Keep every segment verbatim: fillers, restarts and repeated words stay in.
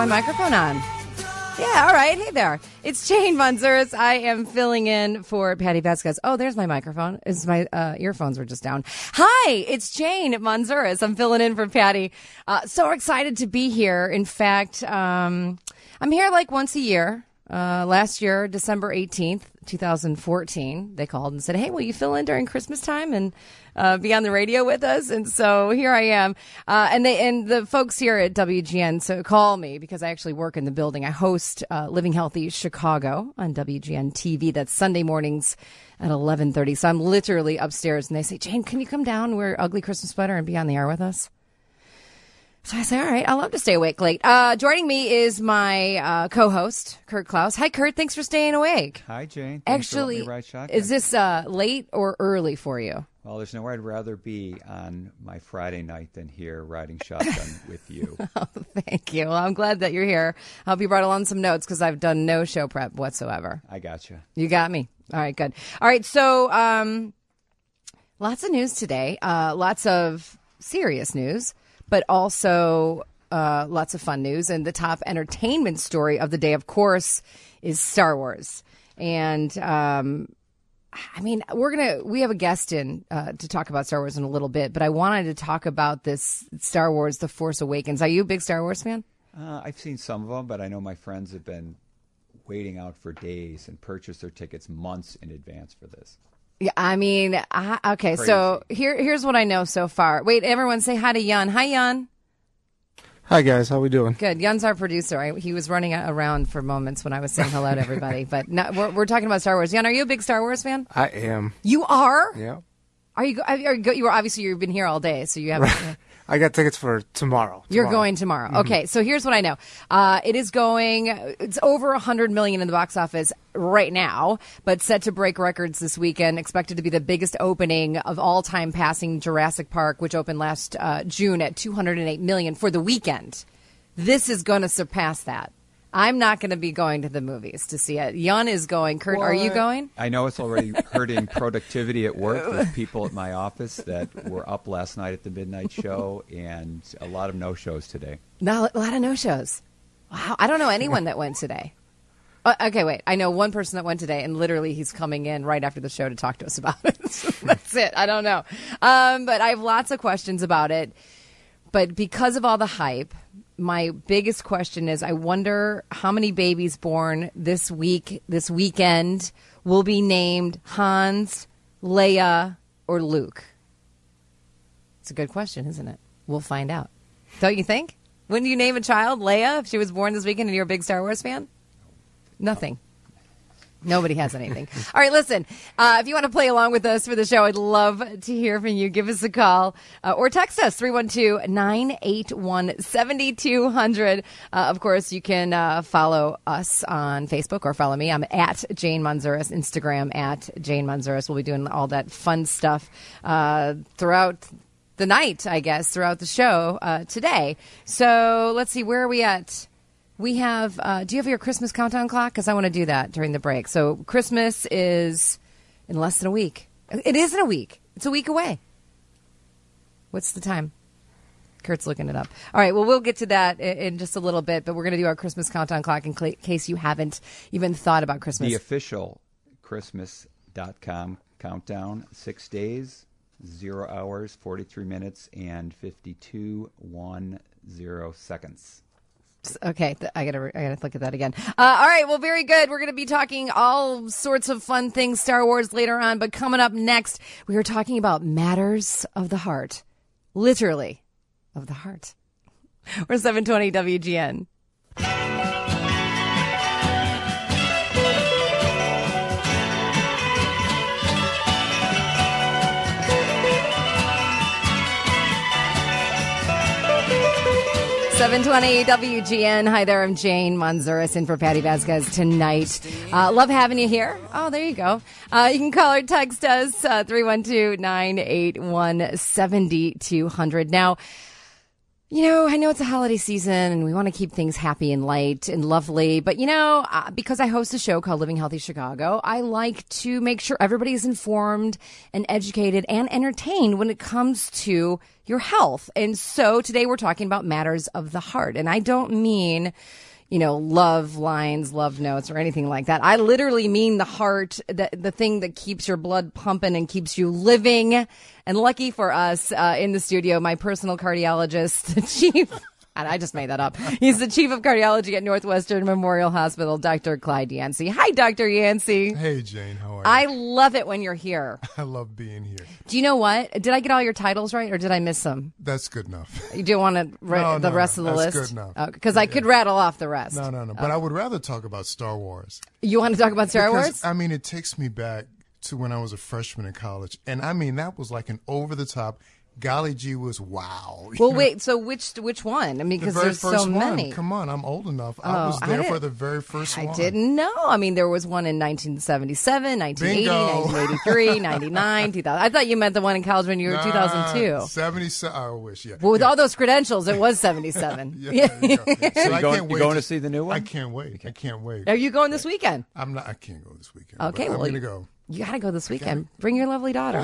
my microphone on? Yeah, all right. Hey there. It's Jane Manzuris. I am filling in for Patty Vasquez. Oh, there's my microphone. It's my uh, earphones were just down. Hi, it's Jane Manzuris. I'm filling in for Patty. Uh, so excited to be here. In fact, um, I'm here like once a year. Uh, last year, December eighteenth, twenty fourteen, they called and said, hey, will you fill in during Christmas time and uh, be on the radio with us? And so here I am. Uh, and they and the folks here at W G N so call me because I actually work in the building. I host uh, Living Healthy Chicago on W G N T V. That's Sunday mornings at eleven thirty. So I'm literally upstairs and they say, Jane, can you come down, wear ugly Christmas sweater and be on the air with us? So I say, all right, I'll love to stay awake late. Uh, joining me is my uh, co-host, Kurt Klaus. Hi, Kurt. Thanks for staying awake. Hi, Jane. Thanks Actually, for letting me ride shotgun. Is this uh, late or early for you? Well, there's nowhere I'd rather be on my Friday night than here riding shotgun with you. Oh, thank you. Well, I'm glad that you're here. I hope you brought along some notes because I've done no show prep whatsoever. I got you. You got me. All right, good. All right, so um, lots of news today. Uh, lots of serious news, but also... Uh, lots of fun news. And the top entertainment story of the day, of course, is Star Wars. And, um, I mean, we're going to, we have a guest in uh, to talk about Star Wars in a little bit, but I wanted to talk about this Star Wars, The Force Awakens. Are you a big Star Wars fan? Uh, I've seen some of them, but I know my friends have been waiting out for days and purchased their tickets months in advance for this. Yeah, I mean, I, okay, Crazy. so here, here's what I know so far. Wait, everyone say hi to Jan. Hi, Jan. Hi, guys. How we doing? Good. Jan's our producer. I, he was running around for moments when I was saying hello to everybody. But no, we're, we're talking about Star Wars. Jan, are you a big Star Wars fan? I am. You are? Yeah. Are you? Are you, you were obviously you've been here all day, so you haven't. Right. I got tickets for tomorrow. You're tomorrow. going tomorrow. Mm-hmm. Okay, so here's what I know. Uh, it is going. It's over a hundred million in the box office right now, but set to break records this weekend. Expected to be the biggest opening of all time, passing Jurassic Park, which opened last uh, June at two hundred eight million for the weekend. This is going to surpass that. I'm not going to be going to the movies to see it. Jan is going. Kurt, what? Are you going? I know it's already hurting productivity at work with people at my office that were up last night at the midnight show, and a lot of no-shows today. No, a lot of no-shows. Wow, I don't know anyone that went today. Uh, okay, wait. I know one person that went today, and literally he's coming in right after the show to talk to us about it. That's it. I don't know. Um, but I have lots of questions about it. But because of all the hype, my biggest question is I wonder how many babies born this week, this weekend, will be named Hans, Leia, or Luke. It's a good question, isn't it? We'll find out. Don't you think? Wouldn't you name a child Leia if she was born this weekend and you're a big Star Wars fan? Nothing. Nobody has anything. All right, listen, uh, if you want to play along with us for the show, I'd love to hear from you. Give us a call uh, or text us, three one two, nine eight one, seven two zero zero. Uh, of course, you can uh, follow us on Facebook or follow me. I'm at Jane Manzuris, Instagram at Jane Manzuris. We'll be doing all that fun stuff uh, throughout the night, I guess, throughout the show uh, today. So let's see, where are we at? We have, uh, do you have your Christmas countdown clock? Because I want to do that during the break. So Christmas is in less than a week. It isn't a week. It's a week away. What's the time? Kurt's looking it up. All right, well, we'll get to that in, in just a little bit, but we're going to do our Christmas countdown clock in cl- case you haven't even thought about Christmas. The official Christmas dot com countdown, six days, zero hours, forty-three minutes, and fifty-two one zero seconds. Okay, th- I gotta I gotta look at that again. Uh, all right, well, very good. We're gonna be talking all sorts of fun things, Star Wars, later on. But coming up next, we are talking about matters of the heart, literally, of the heart. We're seven twenty W G N. seven twenty W G N. Hi there, I'm Jane Manzuris in for Patty Vasquez tonight. Uh, love having you here. Oh, there you go. Uh, you can call or text us, uh, three one two, nine eight one, seven two zero zero. Now, You know, I know it's a holiday season and we want to keep things happy and light and lovely. But, you know, uh, because I host a show called Living Healthy Chicago, I like to make sure everybody is informed and educated and entertained when it comes to your health. And so today we're talking about matters of the heart. And I don't mean, you know, love lines, love notes or anything like that. I literally mean the heart, the, the thing that keeps your blood pumping and keeps you living. And lucky for us uh, in the studio, my personal cardiologist, the chief, and I just made that up. He's the chief of cardiology at Northwestern Memorial Hospital, Doctor Clyde Yancey. Hi, Doctor Yancey. Hey, Jane. How are you? I love it when you're here. I love being here. Do you know what? Did I get all your titles right or did I miss some? That's good enough. You do want to write No, the no, rest no. of the That's list? good enough. Because I could rattle off the rest. No, no, no. But I would rather talk about Star Wars. You want to talk about Star Because, Wars? I mean, it takes me back to when I was a freshman in college. And, I mean, that was like an over-the-top, golly gee was wow. You Well, know? wait. So which which one? I mean, The because very there's first so one. many. Come on, I'm old enough. Oh, I was I there didn't- for the very first I one. didn't know. I mean, there was one in nineteen seventy-seven, nineteen eighty, Bingo. nineteen eighty-three, ninety-nine, two thousand. I thought you meant the one in college when you were Nah, two thousand two. seventy-seven. I wish, yeah. Well, with yeah. all those credentials, it was seventy-seven. Yeah, there you go. So So I you going, can't you wait going to see the new one? I can't wait. I can't wait. Are you going this weekend? I'm not. I can't go this weekend. Okay, but well, I'm you- gonna go. You got to go this weekend. Bring your lovely daughter.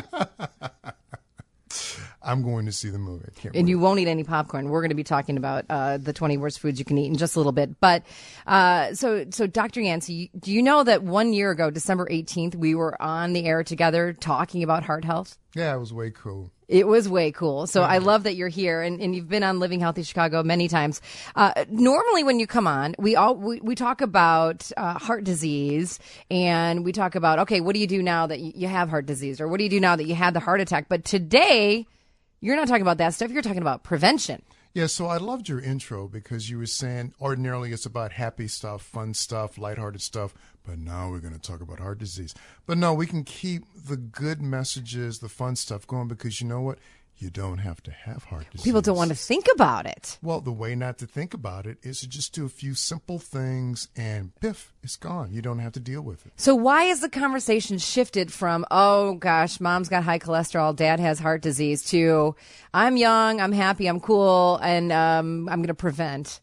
I'm going to see the movie. I can't And wait. you won't eat any popcorn. We're going to be talking about uh, the twenty worst foods you can eat in just a little bit. But uh, so, so Doctor Yancey, do you know that one year ago, December eighteenth, we were on the air together talking about heart health? Yeah, it was way cool. It was way cool. So I love that you're here and, and you've been on Living Healthy Chicago many times. Uh, normally when you come on, we all, we, we talk about uh, heart disease and we talk about, okay, what do you do now that you, you have heart disease or what do you do now that you had the heart attack? But today you're not talking about that stuff. You're talking about prevention. Yeah, so I loved your intro because you were saying ordinarily it's about happy stuff, fun stuff, lighthearted stuff, but now we're going to talk about heart disease. But no, we can keep the good messages, the fun stuff going because you know what? You don't have to have heart disease. People don't want to think about it. Well, the way not to think about it is to just do a few simple things and biff, it's gone. You don't have to deal with it. So why is the conversation shifted from, oh gosh, mom's got high cholesterol, dad has heart disease, to I'm young, I'm happy, I'm cool, and um, I'm going to prevent?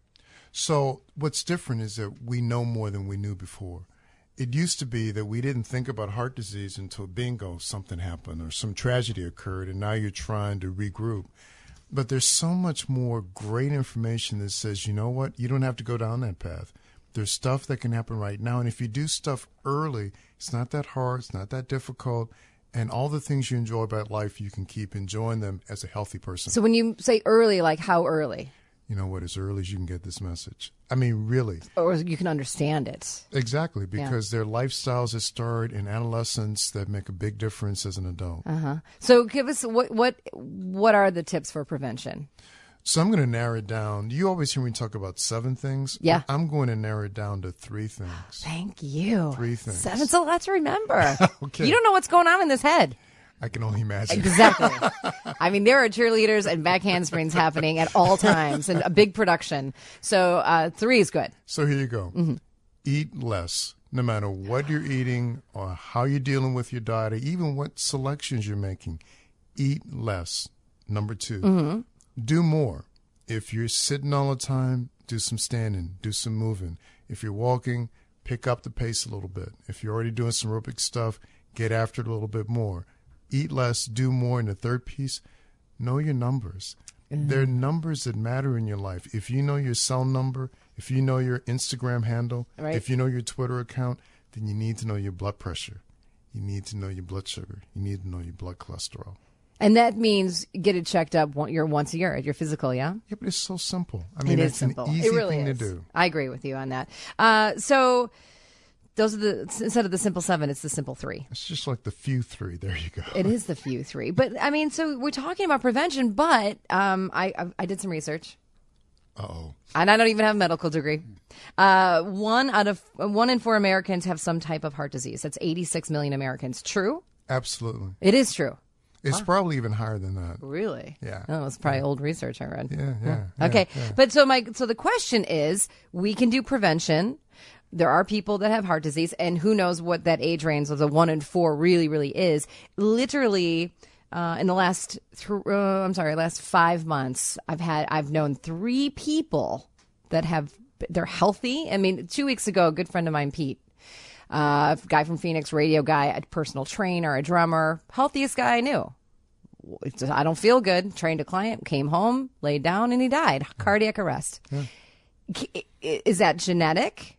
So what's different is that we know more than we knew before. It used to be that we didn't think about heart disease until bingo, something happened or some tragedy occurred, and now you're trying to regroup. But there's so much more great information that says, you know what, you don't have to go down that path. There's stuff that can happen right now, and if you do stuff early, it's not that hard, it's not that difficult, and all the things you enjoy about life, you can keep enjoying them as a healthy person. So when you say early, like how early? You know what, as early as you can get this message. I mean, really. Or you can understand it. Exactly, because there are lifestyles that start in adolescence that make a big difference as an adult. Uh-huh. So give us, what what what are the tips for prevention? So I'm going to narrow it down. You always hear me talk about seven things. Yeah. I'm going to narrow it down to three things. Thank you. Three things. Seven's a lot to remember. Okay. You don't know what's going on in this head. I can only imagine. Exactly. I mean, there are cheerleaders and back handsprings happening at all times and a big production. So uh, three is good. So here you go. Mm-hmm. Eat less, no matter what you're eating or how you're dealing with your diet or even what selections you're making. Eat less. Number two, Mm-hmm. do more. If you're sitting all the time, do some standing, do some moving. If you're walking, pick up the pace a little bit. If you're already doing some aerobic stuff, get after it a little bit more. Eat less, do more. And the third piece, know your numbers. Mm-hmm. There are numbers that matter in your life. If you know your cell number, if you know your Instagram handle, Right. if you know your Twitter account, then you need to know your blood pressure. You need to know your blood sugar. You need to know your blood cholesterol. And that means get it checked up one, your once a year at your physical, yeah? Yeah, but it's so simple. I mean, It it's is simple. an easy It really thing is. to do. I agree with you on that. Uh, so those are the, instead of the simple seven, it's the simple three. It's just like the few three. There you go. It is the few three. But I mean, so we're talking about prevention, but um, I, I, I did some research. Uh-oh. And I don't even have a medical degree. Uh, one out of one in four Americans have some type of heart disease. That's eighty-six million Americans. True? Absolutely. It is true. It's probably even higher than that. Really? Yeah. Oh, it's probably old research I read. Yeah, yeah. yeah, Okay. yeah. But so my so the question is, we can do prevention. There are people that have heart disease, and who knows what that age range of the one in four really, really is. Literally, uh, in the last, th- uh, I'm sorry, last five months, I've had, I've known three people that have, they're healthy. I mean, two weeks ago, a good friend of mine, Pete, uh, a guy from Phoenix, radio guy, a personal trainer, a drummer, healthiest guy I knew. I don't feel good. Trained a client, came home, laid down, and he died. Cardiac arrest. Yeah. Is that genetic,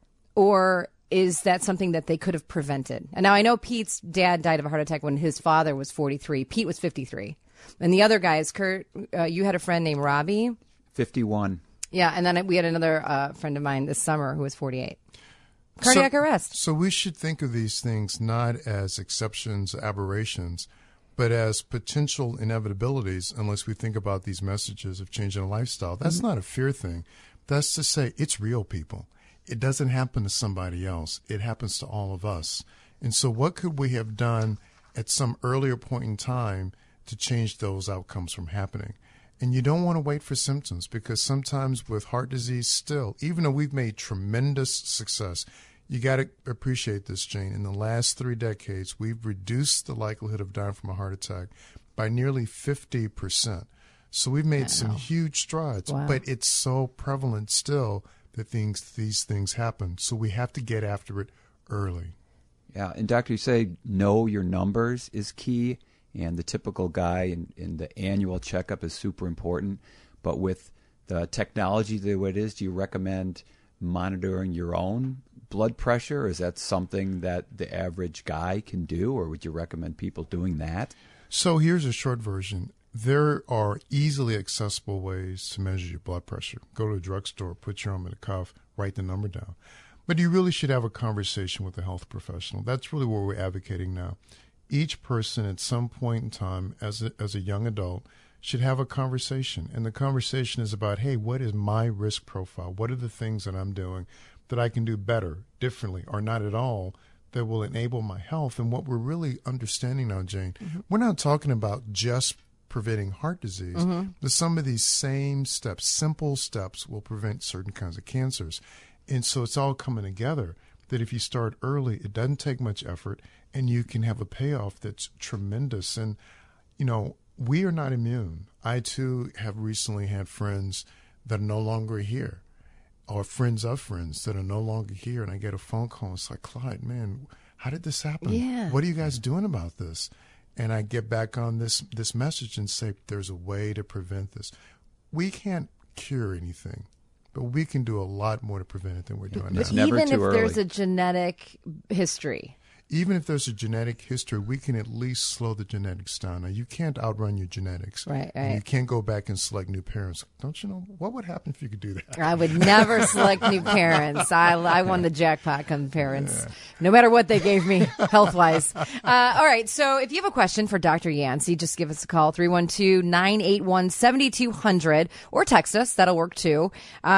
or is that something that they could have prevented? And now I know Pete's dad died of a heart attack when his father was forty-three. Pete was fifty-three. And the other guys, Kurt, uh, you had a friend named Robbie. fifty-one. Yeah, and then we had another uh, friend of mine this summer who was forty-eight. Cardiac so, arrest. So we should think of these things not as exceptions, aberrations, but as potential inevitabilities unless we think about these messages of changing a lifestyle. That's mm-hmm. not a fear thing. That's to say it's real, people. It doesn't happen to somebody else. It happens to all of us. And so what could we have done at some earlier point in time to change those outcomes from happening? And you don't want to wait for symptoms, because sometimes with heart disease still, even though we've made tremendous success, you got to appreciate this, Jane. In the last three decades, we've reduced the likelihood of dying from a heart attack by nearly fifty percent. So we've made wow. some huge strides, wow. but it's so prevalent still that things, these things happen. So we have to get after it early. Yeah, and Doctor, you say know your numbers is key, and the typical guy in, in the annual checkup is super important. But with the technology the way it is, do you recommend monitoring your own blood pressure? Is that something that the average guy can do, or would you recommend people doing that? So here's a short version. There are easily accessible ways to measure your blood pressure. Go to a drugstore, put your arm in a cuff, write the number down. But you really should have a conversation with a health professional. That's really what we're advocating now. Each person at some point in time as a, as a young adult should have a conversation. And the conversation is about, hey, what is my risk profile? What are the things that I'm doing that I can do better, differently, or not at all, that will enable my health? And what we're really understanding now, Jane, mm-hmm. we're not talking about just preventing heart disease. Mm-hmm. But some of these same steps, simple steps, will prevent certain kinds of cancers. And so it's all coming together that if you start early, it doesn't take much effort, and you can have a payoff that's tremendous. And, you know, we are not immune. I, too, have recently had friends that are no longer here, or friends of friends that are no longer here, and I get a phone call. It's like, Clyde, man, how did this happen? Yeah. What are you guys doing about this? And I get back on this, this message and say, there's a way to prevent this. We can't cure anything, but we can do a lot more to prevent it than we're doing now. It's never Even too if early. there's a genetic history. Even if there's a genetic history, we can at least slow the genetics down. Now, you can't outrun your genetics. Right, And right. you can't go back and select new parents. Don't you know? What would happen if you could do that? I would never select new parents. I, I won the jackpot on parents, yeah. no matter what they gave me health-wise. Uh, all right, so if you have a question for Doctor Yancey, just give us a call, three one two, nine eight one, seven two zero zero, or text us. That'll work, too.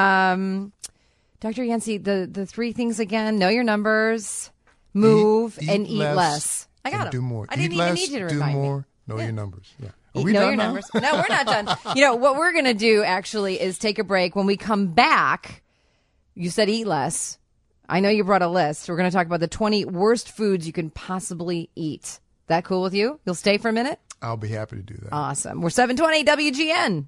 Um, Doctor Yancey, the, the three things again, know your numbers, move, eat, eat and eat less, less. I got do more. I didn't eat even less, need you to do remind more, me. know Yeah. your numbers. Yeah. Are Eat, we know done your now? numbers. No, we're not done. You know, what we're going to do actually is take a break. When we come back, you said eat less. I know you brought a list. We're going to talk about the twenty worst foods you can possibly eat. That cool with you? You'll stay for a minute? I'll be happy to do that. Awesome. We're seven twenty W G N.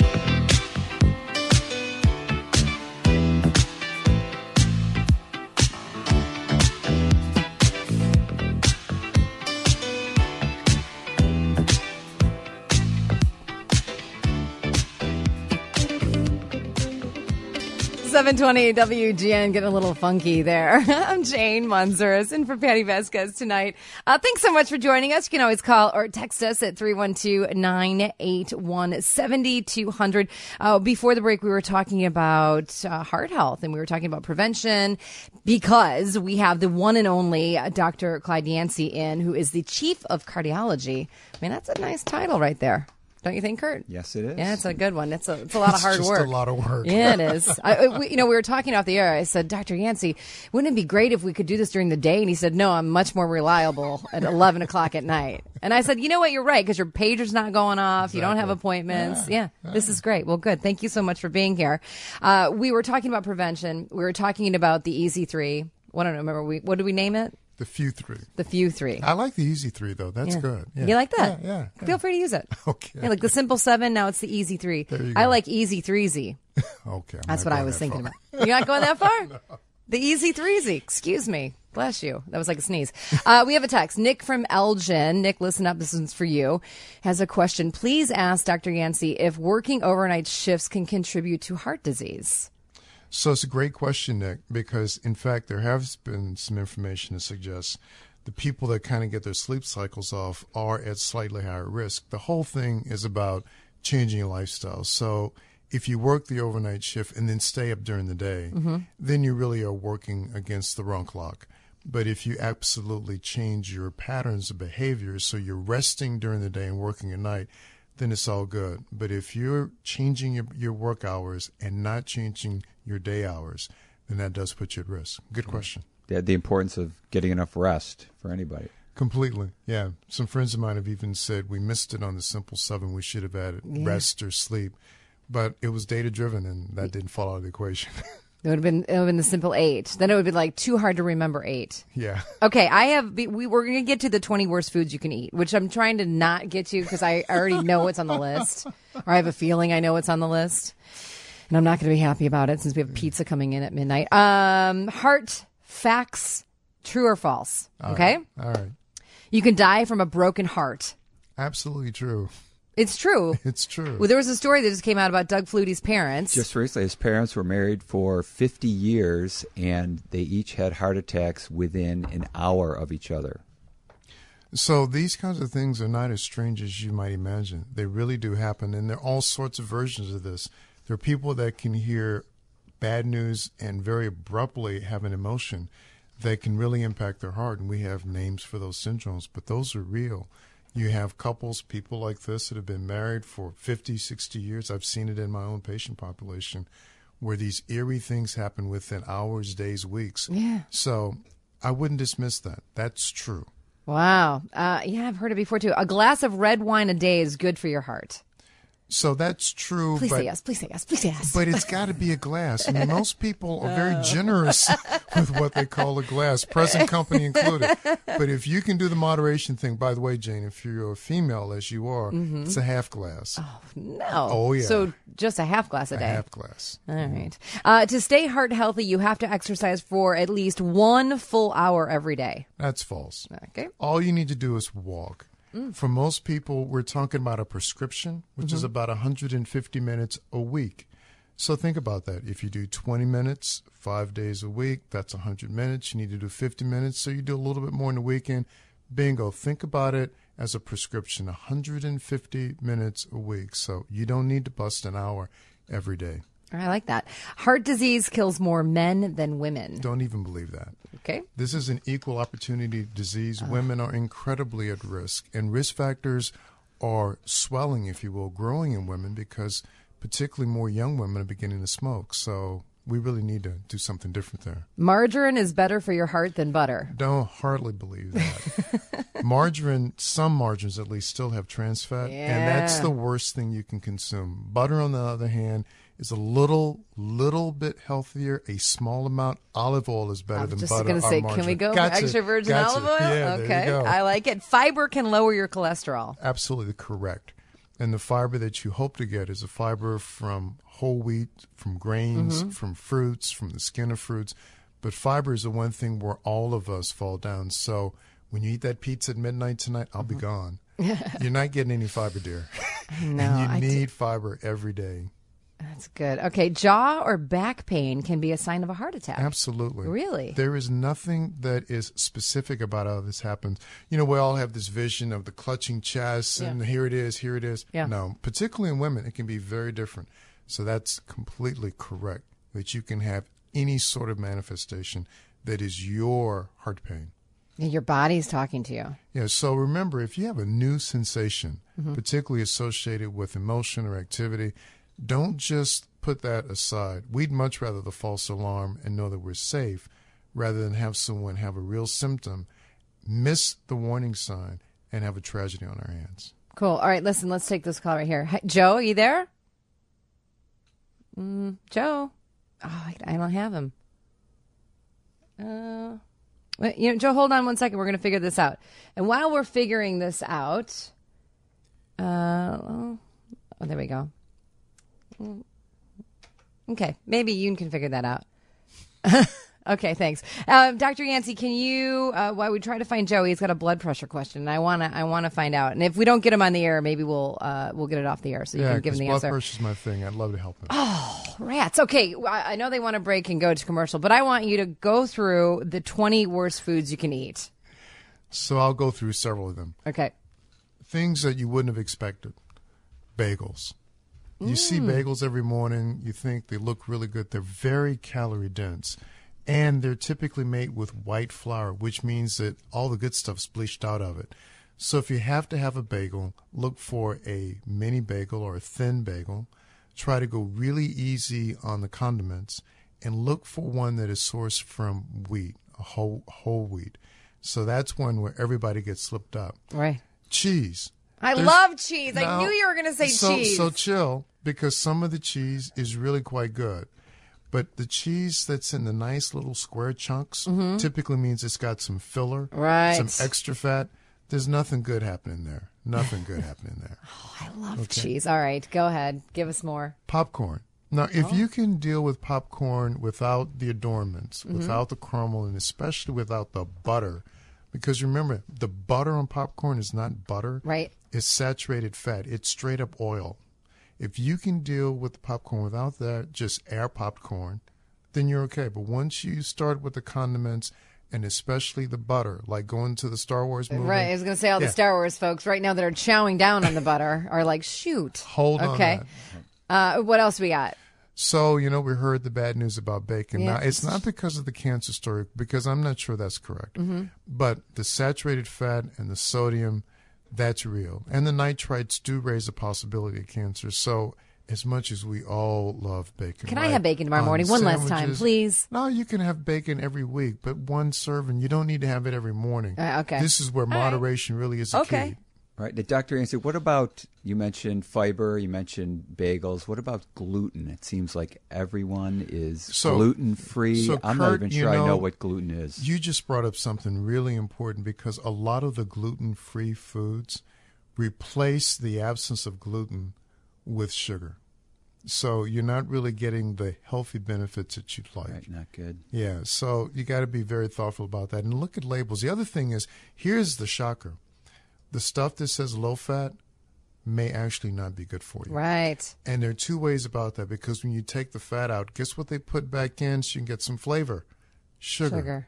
seven twenty W G N, getting a little funky there. I'm Jane Manzuris, in for Patty Vasquez tonight. Uh, thanks so much for joining us. You can always call or text us at three one two, nine eight one, seven two zero zero. Uh, before the break, we were talking about uh, heart health, and we were talking about prevention because we have the one and only uh, Doctor Clyde Yancey in, who is the chief of cardiology. I mean, that's a nice title right there. Don't you think, Kurt? Yes, it is. Yeah, it's a good one. It's a it's a lot it's of hard just work. a lot of work. Yeah, it is. I, we, you know, we were talking off the air. I said, Doctor Yancey, wouldn't it be great if we could do this during the day? And he said, no, I'm much more reliable at eleven o'clock at night. And I said, you know what? You're right, because your pager's not going off. Exactly. You don't have appointments. Yeah, yeah, this is great. Well, good. Thank you so much for being here. Uh, we were talking about prevention. We were talking about the Easy Three. What I don't remember. We what did we name it? The few three. The few three. I like the easy three, though. That's Yeah. good. Yeah. You like that? Yeah, yeah, yeah. Feel free to use it. Okay. Yeah, like the simple seven, now it's the easy three. There you I go. like easy threesy. Okay. I'm That's not what I going was that thinking far. about. You're not going that far? No. The easy threesy. Excuse me. Bless you. That was like a sneeze. Uh, we have a text. Nick from Elgin. Nick, listen up. This one's for you. Has a question. Please ask Doctor Yancey if working overnight shifts can contribute to heart disease. So it's a great question, Nick, because, in fact, there has been some information that suggests the people that kind of get their sleep cycles off are at slightly higher risk. The whole thing is about changing your lifestyle. So if you work the overnight shift and then stay up during the day, mm-hmm. then you really are working against the wrong clock. But if you absolutely change your patterns of behavior, so you're resting during the day and working at night, then it's all good. But if you're changing your, your work hours and not changing your day hours, then that does put you at risk. Good question. The, the importance of getting enough rest for anybody. Completely, yeah. Some friends of mine have even said we missed it on the simple seven. We should have added Yeah. rest or sleep. But it was data-driven, and that didn't fall out of the equation. It would have been, it would have been the simple eight. Then it would be like too hard to remember eight. Yeah. Okay, I have. We we're going to get to the twenty worst foods you can eat, which I'm trying to not get to because I already know what's on the list, or I have a feeling I know what's on the list, and I'm not going to be happy about it since we have pizza coming in at midnight. Um, heart facts: true or false? All Okay. right. All right. You can die from a broken heart. Absolutely true. It's true. It's true. Well, there was a story that just came out about Doug Flutie's parents. Just recently, his parents were married for fifty years, and they each had heart attacks within an hour of each other. So these kinds of things are not as strange as you might imagine. They really do happen, and there are all sorts of versions of this. There are people that can hear bad news and very abruptly have an emotion that can really impact their heart, and we have names for those syndromes, but those are real. You have couples, people like this that have been married for fifty, sixty years. I've seen it in my own patient population where these eerie things happen within hours, days, weeks. Yeah. So I wouldn't dismiss that. That's true. Wow. Uh, yeah, I've heard it before too. A glass of red wine a day is good for your heart. So that's true. Please but, say yes. Please say yes. Please say yes. But it's got to be a glass. I mean, most people are very generous with what they call a glass, present company included. But if you can do the moderation thing, by the way, Jane, if you're a female as you are, mm-hmm. it's a half glass. Oh, no. Oh, yeah. So just a half glass a, a day. half glass. All right. Uh, to stay heart healthy, you have to exercise for at least one full hour every day. That's false. Okay. All you need to do is walk. Mm. For most people, we're talking about a prescription, which mm-hmm. is about one hundred fifty minutes a week. So think about that. If you do twenty minutes, five days a week, that's one hundred minutes. You need to do fifty minutes, so you do a little bit more in the weekend. Bingo. Think about it as a prescription, one hundred fifty minutes a week. So you don't need to bust an hour every day. I like that. Heart disease kills more men than women. Don't even believe that. Okay. This is an equal opportunity disease. Uh. Women are incredibly at risk, and risk factors are swelling, if you will, growing in women because particularly more young women are beginning to smoke. So we really need to do something different there. Margarine is better for your heart than butter. Don't hardly believe that. Margarine, some margarines at least, still have trans fat, yeah. and that's the worst thing you can consume. Butter, on the other hand, is a little, little bit healthier. A small amount. Olive oil is better I'm than just butter. going to say, can we go gotcha. for extra virgin gotcha. olive oil? Yeah, okay, there you go. I like it. Fiber can lower your cholesterol. Absolutely correct. And the fiber that you hope to get is a fiber from whole wheat, from grains, mm-hmm. from fruits, from the skin of fruits. But fiber is the one thing where all of us fall down. So when you eat that pizza at midnight tonight, I'll mm-hmm. be gone. You're not getting any fiber, dear. No, and you I need d- fiber every day. That's good. Okay, jaw or back pain can be a sign of a heart attack. Absolutely. Really? There is nothing that is specific about how this happens. You know, we all have this vision of the clutching chest and yeah. here it is, here it is. Yeah. No, particularly in women, it can be very different. So that's completely correct, that you can have any sort of manifestation that is your heart pain. Yeah, your body's talking to you. Yeah, so remember, if you have a new sensation, mm-hmm. particularly associated with emotion or activity, don't just put that aside. We'd much rather the false alarm and know that we're safe rather than have someone have a real symptom, miss the warning sign, and have a tragedy on our hands. Cool. All right, listen, let's take this call right here. Hey, Joe, are you there? Mm, Joe? Oh, I, I don't have him. Uh, Wait, you know, Joe, hold on one second. We're going to figure this out. And while we're figuring this out, uh, oh, there we go. Okay, maybe you can figure that out. Okay, thanks. Uh, Doctor Yancey, can you, uh, while we try to find Joe, he's got a blood pressure question, and I want to I want to find out. And if we don't get him on the air, maybe we'll uh, we'll get it off the air so you yeah, can give him the blood answer. Blood pressure's my thing. I'd love to help him. Oh, rats. Okay, I I know they want to break and go to commercial, but I want you to go through the twenty worst foods you can eat. So I'll go through several of them. Okay. Things that you wouldn't have expected. Bagels. You mm. see bagels every morning. You think they look really good. They're very calorie dense. And they're typically made with white flour, which means that all the good stuff's bleached out of it. So if you have to have a bagel, look for a mini bagel or a thin bagel. Try to go really easy on the condiments, and look for one that is sourced from wheat, a whole whole wheat. So that's one where everybody gets slipped up. Right. Cheese. I There's, love cheese. now, I knew you were going to say so, cheese. So chill, because some of the cheese is really quite good. But the cheese that's in the nice little square chunks mm-hmm. typically means it's got some filler, right. some extra fat. There's nothing good happening there. Nothing good happening there. Oh, I love okay. cheese. All right, go ahead. Give us more. Popcorn. Now, if oh. you can deal with popcorn without the adornments, mm-hmm. without the caramel, and especially without the butter, because remember, the butter on popcorn is not butter. Right. It's saturated fat. It's straight up oil. If you can deal with the popcorn without that, just air popcorn, then you're okay. But once you start with the condiments, and especially the butter, like going to the Star Wars movie. Right, I was going to say all yeah. the Star Wars folks right now that are chowing down on the butter are like, shoot. Hold on. Okay. Uh, what else we got? So, you know, we heard the bad news about bacon. Yeah. Now, it's not because of the cancer story, because I'm not sure that's correct. Mm-hmm. But the saturated fat and the sodium, that's real. And the nitrites do raise the possibility of cancer. So as much as we all love bacon. Can right? I have bacon tomorrow On morning? One last time, sandwiches. please. No, you can have bacon every week, but one serving. You don't need to have it every morning. Uh, okay. This is where all moderation right. really is the okay. key. All right, Doctor Yancey, what about, you mentioned fiber, you mentioned bagels. What about gluten? It seems like everyone is so, gluten-free. So I'm Kurt, not even sure you know, I know what gluten is. You just brought up something really important, because a lot of the gluten-free foods replace the absence of gluten with sugar. So you're not really getting the healthy benefits that you'd like. Right, not good. Yeah, so you got to be very thoughtful about that. And look at labels. The other thing is, here's the shocker. The stuff that says low fat may actually not be good for you. Right. And there are two ways about that, because when you take the fat out, guess what they put back in so you can get some flavor? Sugar. Sugar.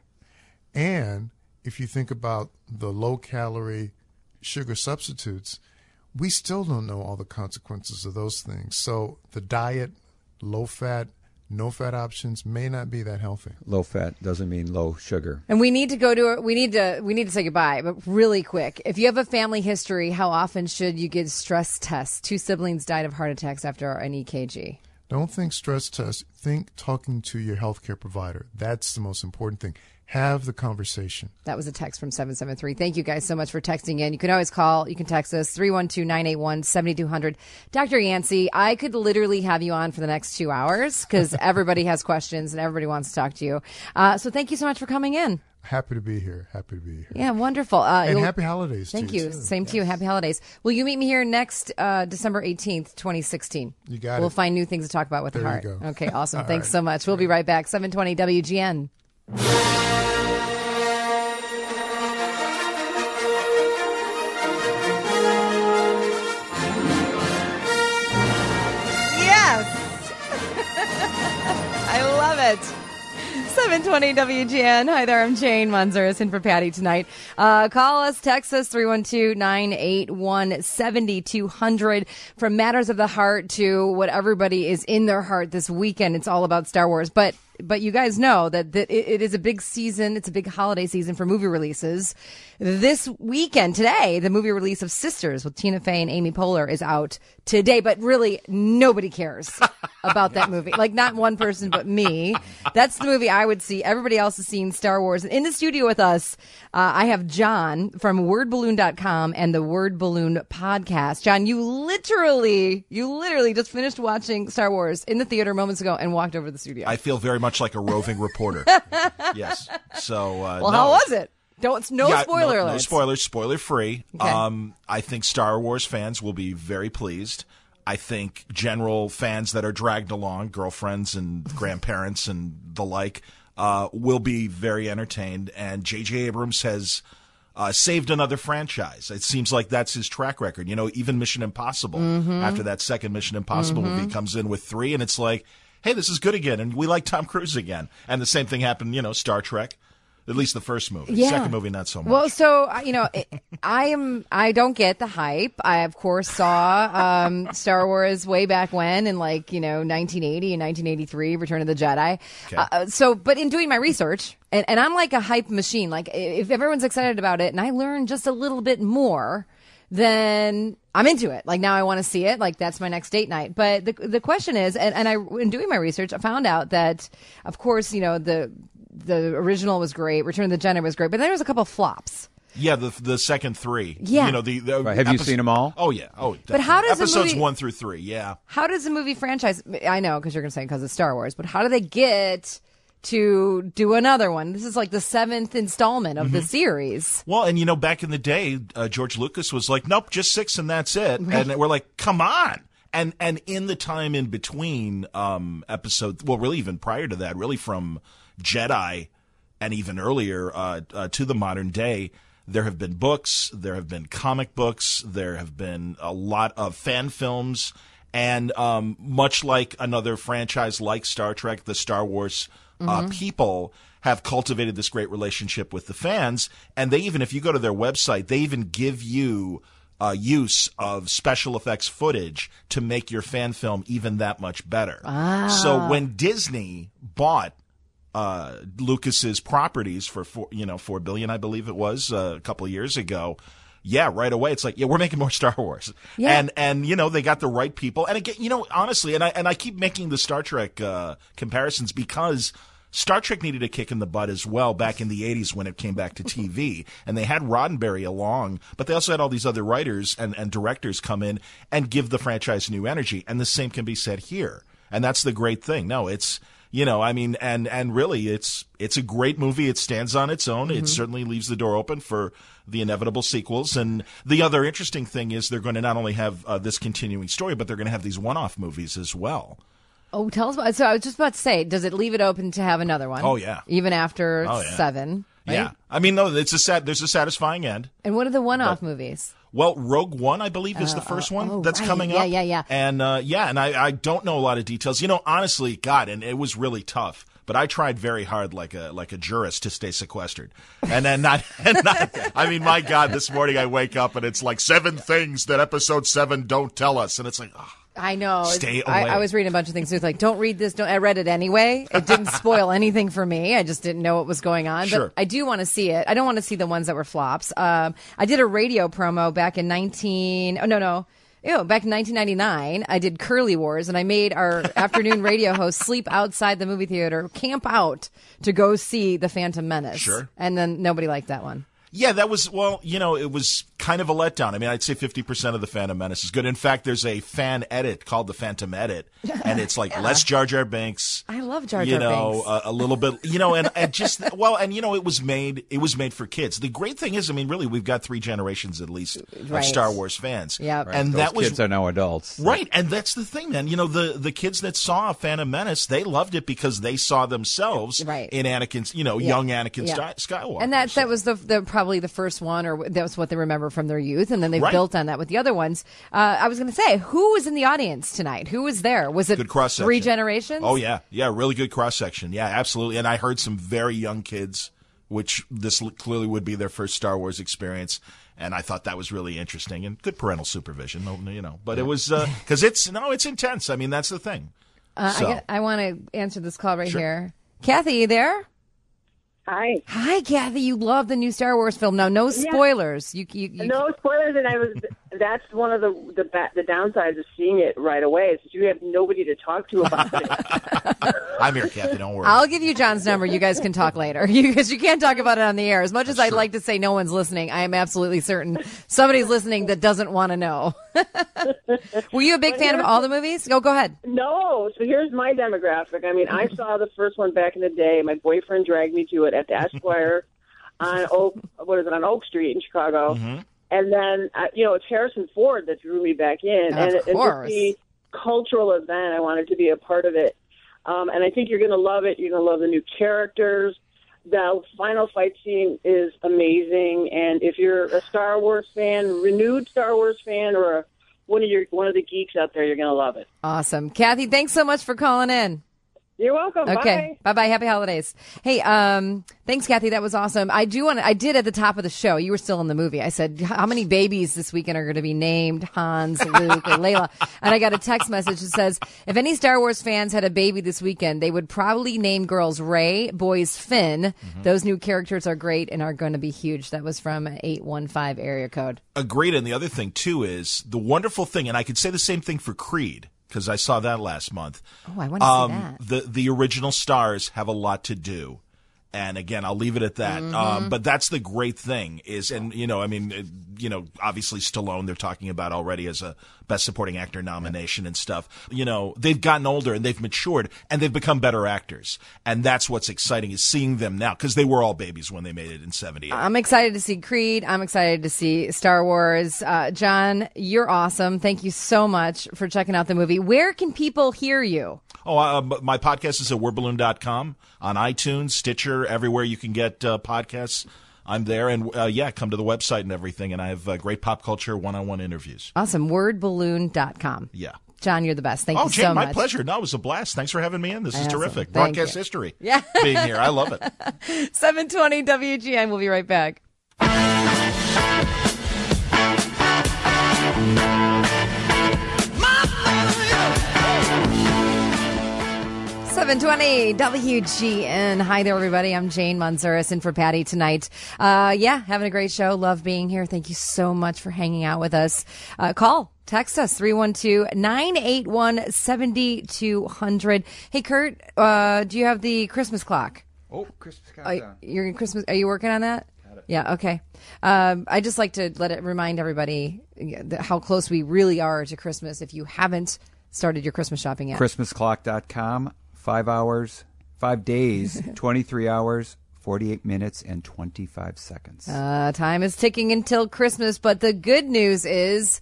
And if you think about the low-calorie sugar substitutes, we still don't know all the consequences of those things. So the diet, low-fat, no-fat options may not be that healthy. Low fat doesn't mean low sugar. And we need to go to we need to we need to say goodbye, but really quick. If you have a family history, how often should you get stress tests? Two siblings died of heart attacks after an E K G. Don't think stress test. Think talking to your healthcare provider. That's the most important thing. Have the conversation. That was a text from seven seven three. Thank you guys so much for texting in. You can always call. You can text us, three one two, nine eight one, seven two zero zero. Doctor Yancey, I could literally have you on for the next two hours because everybody has questions and everybody wants to talk to you. Uh, so thank you so much for coming in. Happy to be here. Happy to be here. Yeah, wonderful. Uh, and happy holidays Thank to you. you. Too. Same yes. to you. Happy holidays. Will you meet me here next uh, December eighteenth, twenty sixteen? You got we'll it. We'll find new things to talk about with there the heart. You go. Okay, awesome. Thanks right. so much. We'll be right back. seven twenty W G N. I love it. seven twenty W G N. Hi there, I'm Jane Munzers in for Patty tonight. Uh, call us, text us, three one two, nine eight one, seven two zero zero. From matters of the heart to what everybody is in their heart this weekend, it's all about Star Wars. But but you guys know that, that it, it is a big season. It's a big holiday season for movie releases. This weekend, today, the movie release of Sisters with Tina Fey and Amy Poehler is out today. But really, nobody cares about that movie. Like, not one person but me. That's the movie I would see. Everybody else has seen Star Wars. In the studio with us, uh, I have John from word balloon dot com and the Word Balloon podcast. John, you literally, you literally just finished watching Star Wars in the theater moments ago and walked over to the studio. I feel very much much like a roving reporter. Yes. So, uh, well, no. how was it? Don't no Yeah, spoiler no, no alerts. spoilers, spoiler free. Okay. Um, I think Star Wars fans will be very pleased. I think general fans that are dragged along, girlfriends and grandparents and the like, uh, will be very entertained. And J J. Abrams has uh, saved another franchise. It seems like that's his track record. You know, even Mission Impossible, Mm-hmm. after that second Mission Impossible Mm-hmm. movie, comes in with three, and it's like, hey, this is good again, and we like Tom Cruise again. And the same thing happened, you know, Star Trek. At least the first movie. Yeah. Second movie, not so much. Well, so uh, you know, it- I am. I don't get the hype. I of course saw um, Star Wars way back when, in like you know nineteen eighty and nineteen eighty-three, Return of the Jedi. Okay. Uh, so, but in doing my research, and, and I'm like a hype machine. Like if everyone's excited about it, and I learn just a little bit more, then I'm into it. Like now I want to see it. Like that's my next date night. But the the question is, and, and I in doing my research, I found out that, of course, you know the. The original was great. Return of the Jedi was great, but then there was a couple of flops. Yeah, the the second three. Yeah. You know, the, the Right. Have you seen them all? Oh, yeah. Oh, But how definitely. does a Episodes movie- one through three, yeah. How does the movie franchise? I know because you're going to say because it's Star Wars, but how do they get to do another one? This is like the seventh installment of the series. Well, and, you know, back in the day, uh, George Lucas was like, nope, just six and that's it. And we're like, come on. And and in the time in between um, episode, well, really even prior to that, really from Jedi and even earlier uh, uh, to the modern day, there have been books, there have been comic books, there have been a lot of fan films, and um, much like another franchise like Star Trek, the Star Wars uh, people have cultivated this great relationship with the fans, and they even, if you go to their website, they even give you uh, use of special effects footage to make your fan film even that much better. So when Disney bought Uh, Lucas's properties for four, you know, four billion, I believe it was uh, a couple of years ago. Yeah, right away it's like, yeah, we're making more Star Wars, Yeah. and and you know they got the right people, and again, you know, honestly, and I and I keep making the Star Trek uh, comparisons because Star Trek needed a kick in the butt as well back in the eighties when it came back to T V, and they had Roddenberry along, but they also had all these other writers and and directors come in and give the franchise new energy, and the same can be said here, and that's the great thing. No, it's. You know, I mean, and, and really, it's it's a great movie. It stands on its own. It certainly leaves the door open for the inevitable sequels. And the other interesting thing is they're going to not only have uh, this continuing story, but they're going to have these one-off movies as well. Oh, tell us about. So I was just about to say, does it leave it open to have another one? Oh, yeah. even after Oh, yeah. seven. Right? Yeah, I mean, no, it's a sat. There's a satisfying end. And what are the one-off movies? Well, Rogue One, I believe, is the first one oh, that's right. coming Yeah, up. yeah, yeah. And uh, yeah, and I, I don't know a lot of details. You know, honestly, God, and it was really tough. But I tried very hard, like a like a jurist, to stay sequestered, and then not. And not I mean, my God, this morning I wake up and it's like seven things that episode seven don't tell us, and it's like, oh, I know. Stay I, away. I was reading a bunch of things. It's like, don't read this. Don't. I read it anyway. It didn't spoil anything for me. I just didn't know what was going on. Sure. But I do want to see it. I don't want to see the ones that were flops. Um, I did a radio promo back in nineteen. Oh no no. Ew, back in nineteen ninety-nine, I did Curly Wars, and I made our afternoon radio host sleep outside the movie theater, camp out to go see The Phantom Menace. Sure. And then nobody liked that one. yeah, that was well, you know, it was kind of a letdown. I mean, I'd say fifty percent of the Phantom Menace is good. In fact, there's a fan edit called the Phantom Edit, and it's like less Jar Jar Binks. I love Jar You Jar know, Binks. a, a little bit, you know, and, and just well, and you know, it was made. It was made for kids. The great thing is, I mean, really, we've got three generations at least Right. of Star Wars fans. Yep. and Those that was kids are now adults. right. And that's the thing, man. You know, the the kids that saw Phantom Menace, they loved it because they saw themselves Right. in Anakin's, you know, Yeah. young Anakin Yeah. Sky- Skywalker. And that So- that was the, the probably the first one, or that was what they remember from their youth, and then they've Right. built on that with the other ones. Uh, I was going to say, who was in the audience tonight? Who was there? Was it Good cross-section. three generations? Oh yeah, yeah, really good cross section. Yeah, absolutely. And I heard some very young kids, which this l- clearly would be their first Star Wars experience, and I thought that was really interesting and good parental supervision. no- You know, but it was because it's no, it's intense. I mean, that's the thing. Uh, So- I, get- I want to answer this call right Sure. here. Kathy, you there? Hi. Hi, Kathy. You love the new Star Wars film. Now, no spoilers. You, you, you No spoilers, and I was that's one of the the ba- the downsides of seeing it right away is that you have nobody to talk to about it. I'm here, Kathy. Don't worry. I'll give you John's number. You guys can talk later because you, you can't talk about it on the air. As much as That's I'd true. like to say no one's listening, I am absolutely certain somebody's listening that doesn't want to know. Were you a big fan of all the movies? Go, go ahead. No, so here's my demographic. I mean, I saw the first one back in the day. My boyfriend dragged me to it at the Esquire on Oak. What is it on Oak Street in Chicago? Mm-hmm. And then, uh, you know, it's Harrison Ford that drew me back in. Of and it, course. it's the cultural event. I wanted to be a part of it. Um, and I think you're going to love it. You're going to love the new characters. The final fight scene is amazing. And if you're a Star Wars fan, renewed Star Wars fan, or a, one of your one of the geeks out there, you're going to love it. Awesome. Kathy, thanks so much for calling in. You're welcome. Okay. Bye bye. Happy holidays. Hey, um, thanks, Kathy. That was awesome. I do want to, I did at the top of the show. You were still in the movie. I said, how many babies this weekend are going to be named Hans, Luke, or Layla? And I got a text message that says, if any Star Wars fans had a baby this weekend, they would probably name girls Rey, boys Finn. Mm-hmm. Those new characters are great and are going to be huge. That was from eight one five area code. Agreed. And the other thing, too, is the wonderful thing, and I could say the same thing for Creed, because I saw that last month. Oh, I want to um, see that. The, the original stars have a lot to do. And again, I'll leave it at that. Mm-hmm. Um, but that's the great thing is, and you know, I mean, uh, you know, obviously Stallone, they're talking about already as a Best Supporting Actor nomination and stuff. You know, they've gotten older and they've matured and they've become better actors. And that's what's exciting is seeing them now because they were all babies when they made it in seventy-eight. I'm excited to see Creed. I'm excited to see Star Wars. Uh, John, you're awesome. Thank you so much for checking out the movie. Where can people hear you? Oh, uh, my podcast is at word balloon dot com, on iTunes, Stitcher, everywhere you can get uh, podcasts. I'm there. And, uh, yeah, come to the website and everything. And I have uh, great pop culture one-on-one interviews. Awesome. word balloon dot com. Yeah. John, you're the best. Thank oh, you Jane, so much. my pleasure. No, it was a blast. Thanks for having me in. This is Awesome. terrific. Thank Broadcast you. history. Yeah. Being here. I love it. seven twenty W G N. We'll be right back. seven twenty W G N. Hi there, everybody. I'm Jane Manzuris in for Patty tonight. Uh, yeah, having a great show. Love being here. Thank you so much for hanging out with us. Uh, call, text us, three one two, nine eight one, seven two zero zero. Hey, Kurt, uh, do you have the Christmas clock? Oh, Christmas Are, countdown. you're in Christmas. Are you working on that? Yeah. Okay. Um, I just like to let it remind everybody how close we really are to Christmas. If you haven't started your Christmas shopping yet, Christmas clock dot com. Five hours, five days, twenty-three hours, forty-eight minutes, and twenty-five seconds. uh, time is ticking until Christmas. But the good news is,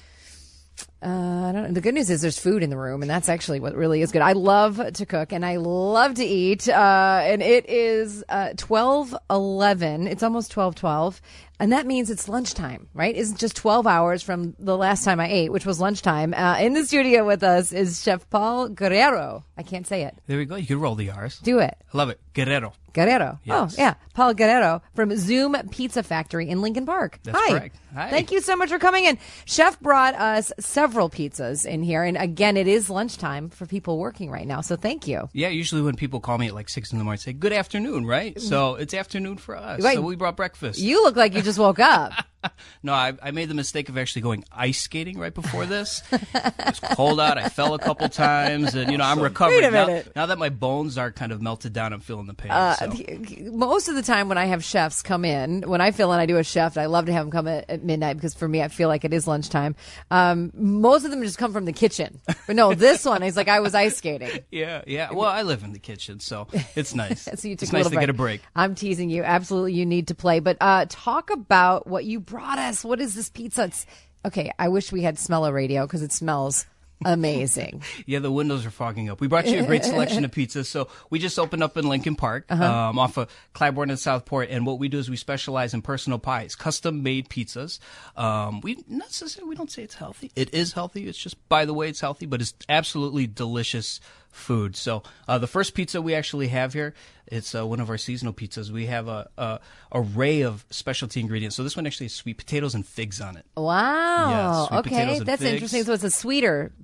uh, I don't know. The good news is there's food in the room, and that's actually what really is good. I love to cook, and I love to eat. Uh, and it is uh, twelve eleven. It's almost twelve twelve. And that means it's lunchtime, right? It's just twelve hours from the last time I ate, which was lunchtime. Uh, in the studio with us is Chef Paul Guerrero. I can't say it. There we go. You can roll the R's. Do it. I love it. Guerrero. Guerrero. Yes. Oh, yeah. Paul Guerrero from Zoom Pizza Factory in Lincoln Park. That's Hi. correct. Hi. Thank you so much for coming in. Chef brought us several pizzas in here. And again, it is lunchtime for people working right now. So thank you. Yeah, usually when people call me at like six in the morning, say, good afternoon, right? So it's afternoon for us. Right. So we brought breakfast. You look like you just woke up. No, I, I made the mistake of actually going ice skating right before this. It was cold out. I fell a couple times, and, you know, I'm recovering. Wait a minute. Now, now that my bones are kind of melted down, I'm feeling the pain. Uh, so. the- most of the time when I have chefs come in, when I fill in, I do a chef. I love to have them come at, at midnight because for me, I feel like it is lunchtime. Um, most of them just come from the kitchen. But no, this one is like I was ice skating. Yeah, yeah. Well, I live in the kitchen, so it's nice. So you took it's a nice little to break. get a break. I'm teasing you. Absolutely, you need to play. But uh, talk about what you brought us. What is this pizza? It's, okay, I wish we had Smell-O Radio because it smells amazing. Yeah, the windows are fogging up. We brought you a great selection of pizzas. So we just opened up in Lincoln Park, Uh-huh. um, off of Claiborne and Southport. And what we do is we specialize in personal pies, custom-made pizzas. Um, we not necessarily we don't say it's healthy. It is healthy. It's just by the way it's healthy, but it's absolutely delicious food. So uh, the first pizza we actually have here, it's uh, one of our seasonal pizzas. We have a, a array of specialty ingredients. So this one actually has sweet potatoes and figs on it. Wow. Yes, sweet potatoes okay, and that's figs. interesting. So it's a sweeter. Uh,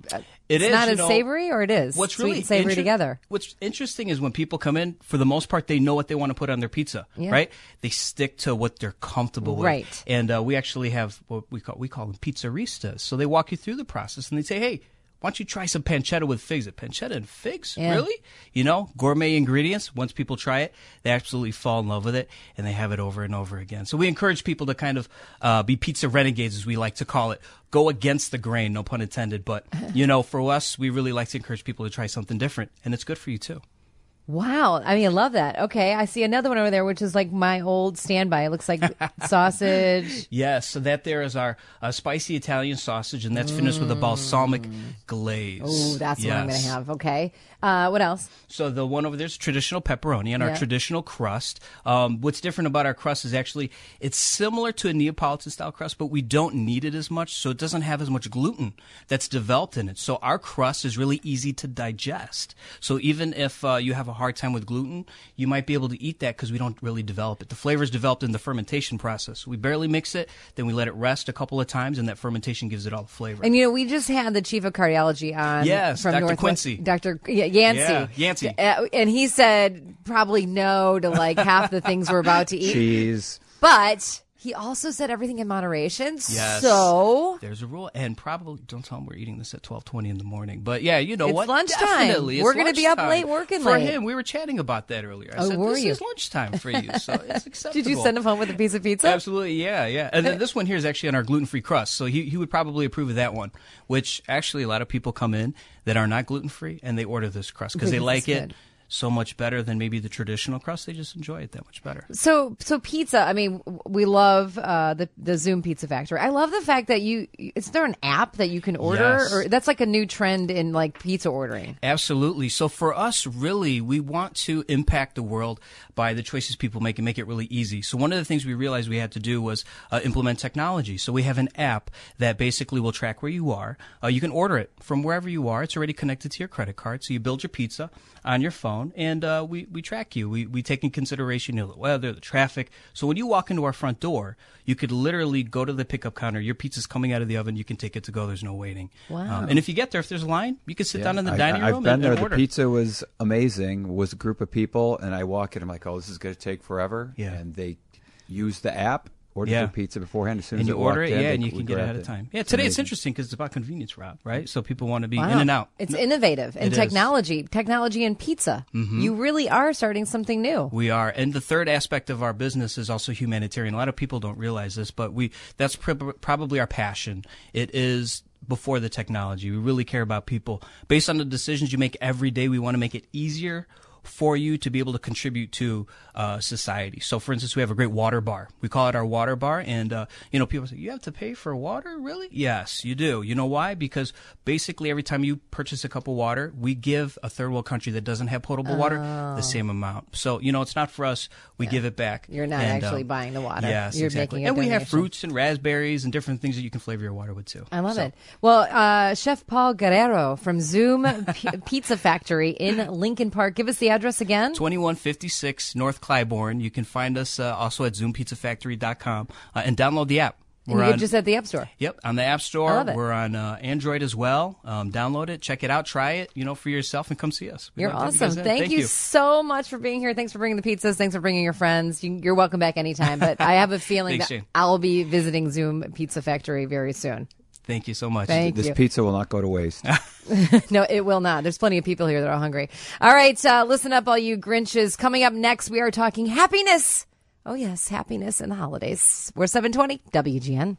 It it's is, not you as know, savory, or it is What's sweet really and savory inter- together. What's interesting is when people come in, for the most part, they know what they want to put on their pizza, Yeah. right? They stick to what they're comfortable with. Right. And uh, we actually have what we call we call them pizzaristas. So they walk you through the process and they say, hey, why don't you try some pancetta with figs? Pancetta and figs? Yeah. Really? You know, gourmet ingredients. Once people try it, they absolutely fall in love with it, and they have it over and over again. So we encourage people to kind of uh, be pizza renegades, as we like to call it. Go against the grain, no pun intended. But, you know, for us, we really like to encourage people to try something different, and it's good for you, too. Wow. I mean, I love that. Okay. I see another one over there, which is like my old standby. It looks like sausage. Yes, so that there is our uh, spicy Italian sausage, and that's finished with a balsamic glaze. Oh, that's what I'm going to Yes. have. Okay. Uh, what else? So the one over there is traditional pepperoni and our Yeah. traditional crust. Um, what's different about our crust is actually it's similar to a Neapolitan style crust, but we don't need it as much, so it doesn't have as much gluten that's developed in it. So our crust is really easy to digest. So even if uh, you have a hard time with gluten, you might be able to eat that because we don't really develop it. The flavor is developed in the fermentation process. We barely mix it, then we let it rest a couple of times, and that fermentation gives it all the flavor. And, you know, we just had the chief of cardiology on. Yes, from Doctor Northwest- Quincy. Doctor Yeah, Yancey. Yeah, Yancey. Uh, and he said probably no to like half the things we're about to eat. Cheese. But he also said everything in moderation. Yes. So There's a rule, and probably don't tell him we're eating this at twelve twenty in the morning. But yeah, you know It's what? lunchtime. Definitely, it's We're gonna be up lunchtime. late working for late. him. We were chatting about that earlier. I Oh, said, were this you? is lunchtime for you, so it's acceptable. did you send him home with a piece of pizza? Absolutely, yeah, yeah. And then this one here is actually on our gluten-free crust, so he he would probably approve of that one. Which actually, a lot of people come in that are not gluten-free and they order this crust because they Because like it's it good. so much better than maybe the traditional crust. They just enjoy it that much better. So, so pizza. I mean, we love uh, the the Zoom Pizza Factory. I love the fact that you. Is there an app that you can order? Yes. Or that's like a new trend in like pizza ordering. Absolutely. So for us, really, we want to impact the world by the choices people make and make it really easy. So one of the things we realized we had to do was uh, implement technology. So we have an app that basically will track where you are. Uh, you can order it from wherever you are. It's already connected to your credit card. So you build your pizza on your phone, and uh, we, we track you. We, we take in consideration, you know, the weather, the traffic. So when you walk into our front door, you could literally go to the pickup counter. Your pizza's coming out of the oven. You can take it to go. There's no waiting. Wow. Um, and if you get there, if there's a line, you can sit down in the I, dining I, room I've been and, there. and The order. pizza was amazing. It was a group of people, and I walk in. I'm like, oh, this is going to take forever. Yeah. And they use the app, order Yeah. their pizza beforehand. As soon And as you it order walked it, in, yeah, they- and you we can get grabbed ahead of it. time. Yeah, today it's amazing. interesting because it's about convenience, Rob, right? So people want to be Wow. in and out. It's No, innovative and It is. technology, technology and pizza. You really are starting something new. We are, and the third aspect of our business is also humanitarian. A lot of people don't realize this, but we that's pr- probably our passion. It is before the technology. We really care about people. Based on the decisions you make every day, we want to make it easier for you to be able to contribute to uh, society. So, for instance, we have a great water bar. We call it our water bar, and uh, you know, people say, "You have to pay for water, really?" Yes, you do. You know why? Because basically, every time you purchase a cup of water, we give a third world country that doesn't have potable water the same amount. So, you know, it's not for us. We give it back. You're not And, actually um, buying the water. Yes, You're exactly. making a and we have donation. fruits and raspberries and different things that you can flavor your water with too. I love So- it. Well, uh, Chef Paul Guerrero from Zoom P- Pizza Factory in Lincoln Park. Give us the address again. twenty-one fifty-six North Clybourne. You can find us uh, also at zoom pizza factory dot com uh, and download the app. And We're you on, just at the App Store. Yep, on the App Store. I love it. We're on uh, Android as well. Um, download it, check it out, try it, you know, for yourself, and come see us. We'd You're love to have you awesome. guys in. Thank, you, so much for being here. Thanks for bringing the pizzas. Thanks for bringing your friends. You, you're welcome back anytime. But I have a feeling Thanks, that Shane. I'll be visiting Zoom Pizza Factory very soon. Thank you so much. Thank This you. pizza will not go to waste. No, it will not. There's plenty of people here that are hungry. All right, uh, listen up, all you Grinches. Coming up next, we are talking happiness. Oh, yes, happiness in the holidays. We're seven twenty W G N.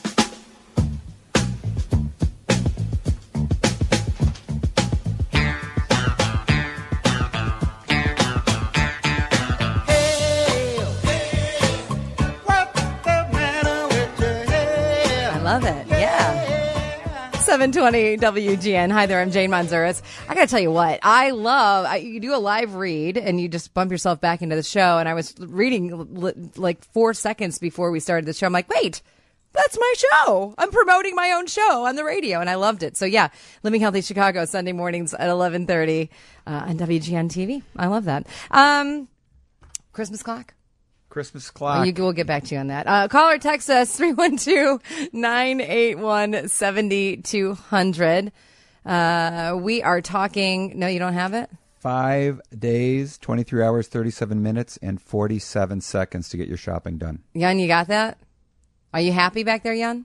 I love it. Yeah. seven twenty W G N. Hi there, I'm Jane Manzuris. I got to tell you what, I love, I, you do a live read and you just bump yourself back into the show. And I was reading l- like four seconds before we started the show. I'm like, wait, that's my show. I'm promoting my own show on the radio. And I loved it. So yeah, Living Healthy Chicago, Sunday mornings at eleven thirty uh, on W G N T V. I love that. Um, Christmas clock. Christmas Oh, clock. you, we'll get back to you on that. Uh, call or text us three one two, nine eight one, seven two zero zero. Uh, we are talking. No, you don't have it? Five days, twenty-three hours, thirty-seven minutes, and forty-seven seconds to get your shopping done. Yun, you got that? Are you happy back there, Yun?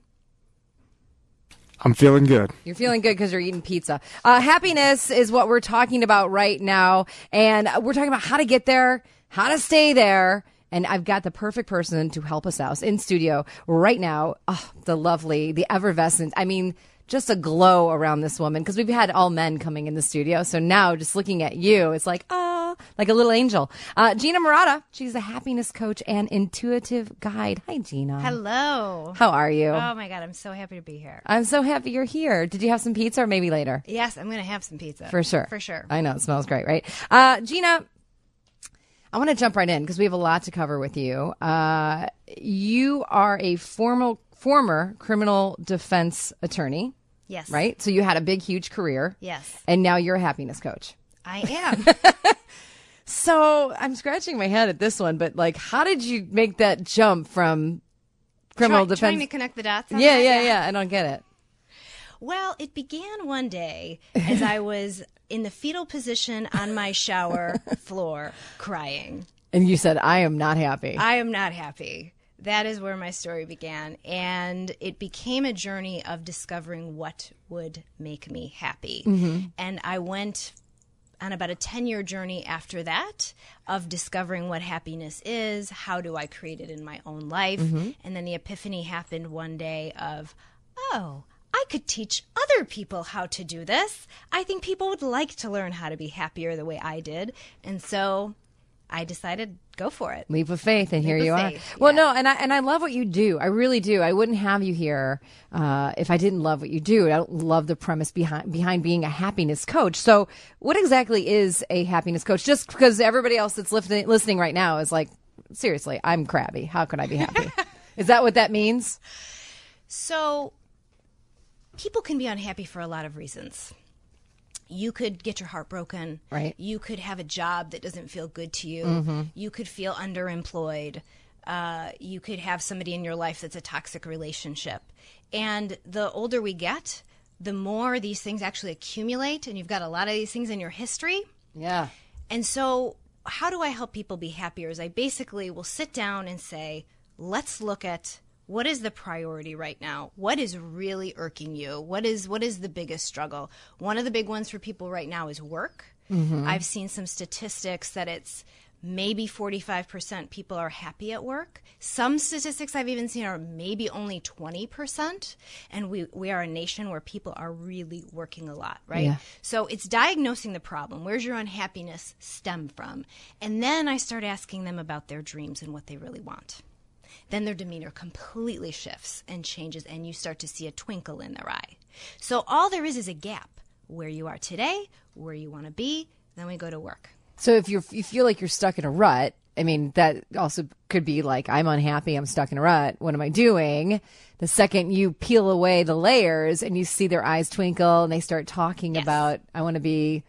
I'm feeling good. You're feeling good because you're eating pizza. Uh, happiness is what we're talking about right now. And we're talking about how to get there, how to stay there. And I've got the perfect person to help us out in studio right now. Oh, the lovely, the effervescent. I mean, just a glow around this woman because we've had all men coming in the studio. So now just looking at you, it's like, ah, like a little angel. Uh, Gina Murata, she's a happiness coach and intuitive guide. Hi, Gina. Hello. How are you? Oh, my God. I'm so happy to be here. I'm so happy you're here. Did you have some pizza or maybe later? Yes, I'm going to have some pizza. For sure. For sure. I know. It smells great, right? Uh, Gina, I want to jump right in because we have a lot to cover with you. Uh, you are a formal, former criminal defense attorney. Yes. Right? So you had a big, huge career. Yes. And now you're a happiness coach. I am. So I'm scratching my head at this one, but like, how did you make that jump from criminal Try, defense? Trying to connect the dots on yeah, that? yeah, yeah. I don't get it. Well, it began one day as I was in the fetal position on my shower floor crying. And you said, I am not happy. I am not happy. That is where my story began. And it became a journey of discovering what would make me happy. Mm-hmm. And I went on about a ten-year journey after that of discovering what happiness is, how do I create it in my own life. Mm-hmm. And then the epiphany happened one day of, oh, I could teach other people how to do this. I think people would like to learn how to be happier the way I did. And so I decided, go for it. Leap of faith, and Leap here of you faith, are. Well, yeah. no, and I and I love what you do. I really do. I wouldn't have you here uh, if I didn't love what you do. I don't love the premise behind behind being a happiness coach. So, what exactly is a happiness coach? Just because everybody else that's listening listening right now is like, seriously, I'm crabby. How can I be happy? Is that what that means? So, people can be unhappy for a lot of reasons. You could get your heart broken. Right. You could have a job that doesn't feel good to you. Mm-hmm. You could feel underemployed. Uh, you could have somebody in your life that's a toxic relationship. And the older we get, the more these things actually accumulate, and you've got a lot of these things in your history. Yeah. And so how do I help people be happier is I basically will sit down and say, let's look at what is the priority right now? What is really irking you? What is what is the biggest struggle? One of the big ones for people right now is work. Mm-hmm. I've seen some statistics that it's maybe forty-five percent people are happy at work. Some statistics I've even seen are maybe only twenty percent. And we, we are a nation where people are really working a lot, right? Yeah. So it's diagnosing the problem. Where's your unhappiness stem from? And then I start asking them about their dreams and what they really want. Then their demeanor completely shifts and changes, and you start to see a twinkle in their eye. So all there is is a gap where you are today, where you want to be, then we go to work. So if you you feel like you're stuck in a rut, I mean, that also could be like, I'm unhappy, I'm stuck in a rut. What am I doing? The second you peel away the layers and you see their eyes twinkle and they start talking Yes. about, I want to be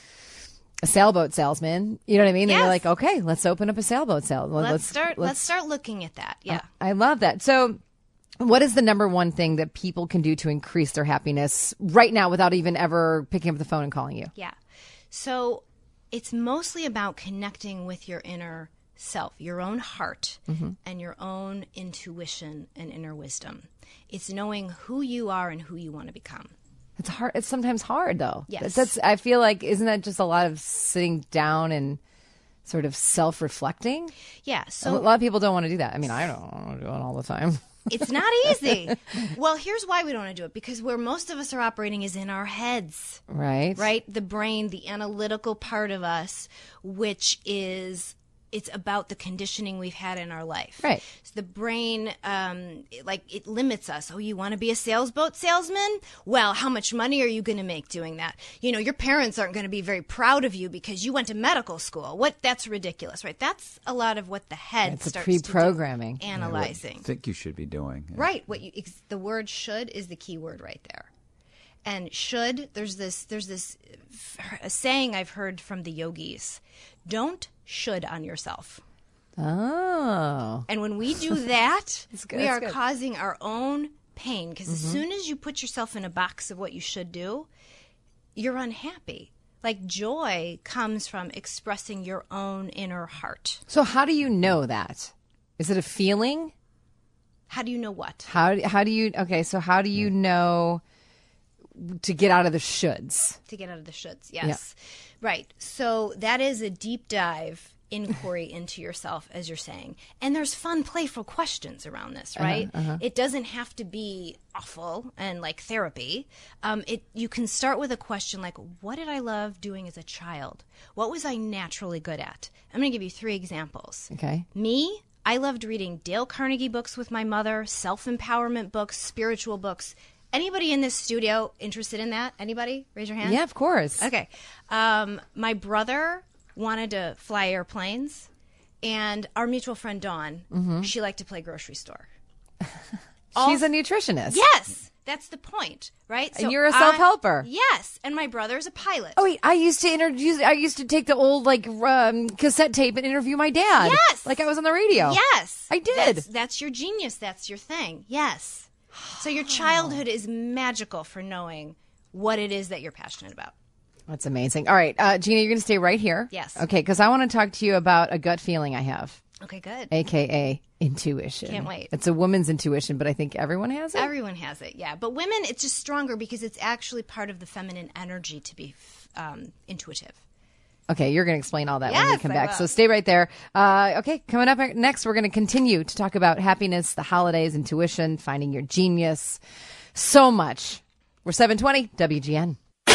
a sailboat salesman. You know what I mean? And Yes. you're like, okay, let's open up a sailboat sale. Let's, start. Let's, start looking at that. Yeah. I love that. So what is the number one thing that people can do to increase their happiness right now without even ever picking up the phone and calling you? Yeah. So it's mostly about connecting with your inner self, your own heart, mm-hmm. and your own intuition and inner wisdom. It's knowing who you are and who you want to become. It's hard. It's sometimes hard, though. Yes. That's. I feel like isn't that just a lot of sitting down and sort of self-reflecting? Yeah. a So lot of people don't want to do that. I mean, I don't want to do it all the time. it's not easy. Well, here's why we don't want to do it. Because where most of us are operating is in our heads. Right. Right? The brain, the analytical part of us, which is, it's about the conditioning we've had in our life. Right. So the brain, um, it, like, it limits us. Oh, you want to be a sailboat salesman? Well, how much money are you going to make doing that? You know, your parents aren't going to be very proud of you because you went to medical school. What? That's ridiculous, right? That's a lot of what the head It's a starts pre-programming. to do, analyzing. I think you should be doing. Right. What you ex- the word should is the key word right there. And should, there's this there's this a saying I've heard from the yogis. Don't should on yourself. Oh. And when we do that, good, we that's are good. causing our own pain because Mm-hmm. as soon as you put yourself in a box of what you should do, you're unhappy. Like joy comes from expressing your own inner heart. So how do you know that? Is it a feeling? How do you know what? How how do you okay, so how do you know to get out of the shoulds? To get out of the shoulds, yes. Yeah. Right. So that is a deep dive inquiry into yourself, as you're saying. And there's fun, playful questions around this, right? Uh-huh, uh-huh. It doesn't have to be awful and like therapy. Um, it you can start with a question like, what did I love doing as a child? What was I naturally good at? I'm going to give you three examples. Okay. Me, I loved reading Dale Carnegie books with my mother, self-empowerment books, spiritual books. Anybody in this studio interested in that? Anybody? Raise your hand. Yeah, of course. Okay. Um, my brother wanted to fly airplanes, and our mutual friend Dawn, mm-hmm. she liked to play grocery store. She's a nutritionist. Yes, that's the point, right? So and you're a self-helper. I, yes, and my brother's a pilot. Oh wait, I used to introduce. I used to take the old like um, cassette tape and interview my dad. Yes, like I was on the radio. Yes, I did. That's, that's your genius. That's your thing. Yes. So your childhood is magical for knowing what it is that you're passionate about. That's amazing. All right, uh, Gina, you're going to stay right here. Yes. Okay, because I want to talk to you about a gut feeling I have. Okay, good. A K A intuition. Can't wait. It's a woman's intuition, but I think everyone has it. Everyone has it, yeah. But women, it's just stronger because it's actually part of the feminine energy to be um, intuitive. Okay, you're going to explain all that yes, when we come I back. will. So stay right there. Uh, okay, coming up next, we're going to continue to talk about happiness, the holidays, intuition, finding your genius. So much. We're seven twenty W G N.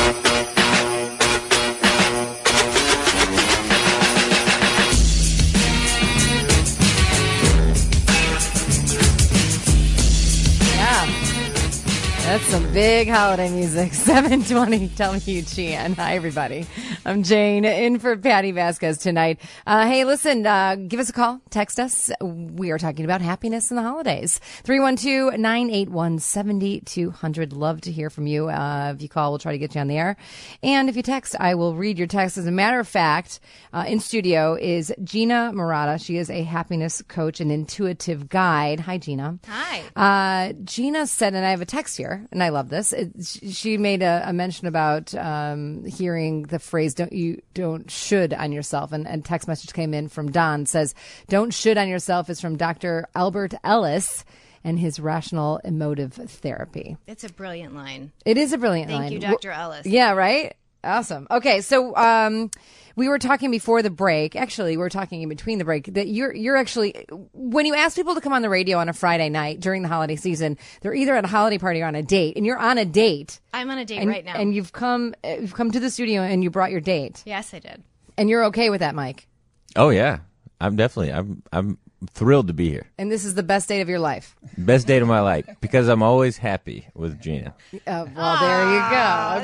That's some big holiday music. seven twenty W G N. Hi, everybody. I'm Jane, in for Patty Vasquez tonight. Uh, hey, listen, uh, give us a call. Text us. We are talking about happiness in the holidays. three one two, nine eight one, seven two zero zero. Love to hear from you. Uh, if you call, we'll try to get you on the air. And if you text, I will read your text. As a matter of fact, uh, in studio is Gina Murata. She is a happiness coach and intuitive guide. Hi, Gina. Hi. Uh, Gina said, and I have a text here, and I love this. It, she made a, a mention about um, hearing the phrase "don't you don't should on yourself," and, and text message came in from Don says, "Don't should on yourself" is from Doctor Albert Ellis and his rational emotive therapy. It's a brilliant line. It is a brilliant Thank line. Thank you, Doctor Ellis. Yeah, right. Awesome. Okay, so um, we were talking before the break. Actually, we were talking in between the break that you're you're actually, when you ask people to come on the radio on a Friday night during the holiday season, they're either at a holiday party or on a date, and you're on a date. I'm on a date and, right now, and you've come you've come to the studio and you brought your date. Yes, I did. And you're okay with that, Mike? Oh yeah, I'm definitely. I'm I'm thrilled to be here. And this is the best date of your life. Best date of my life because I'm always happy with Gina. Uh, well, there you go.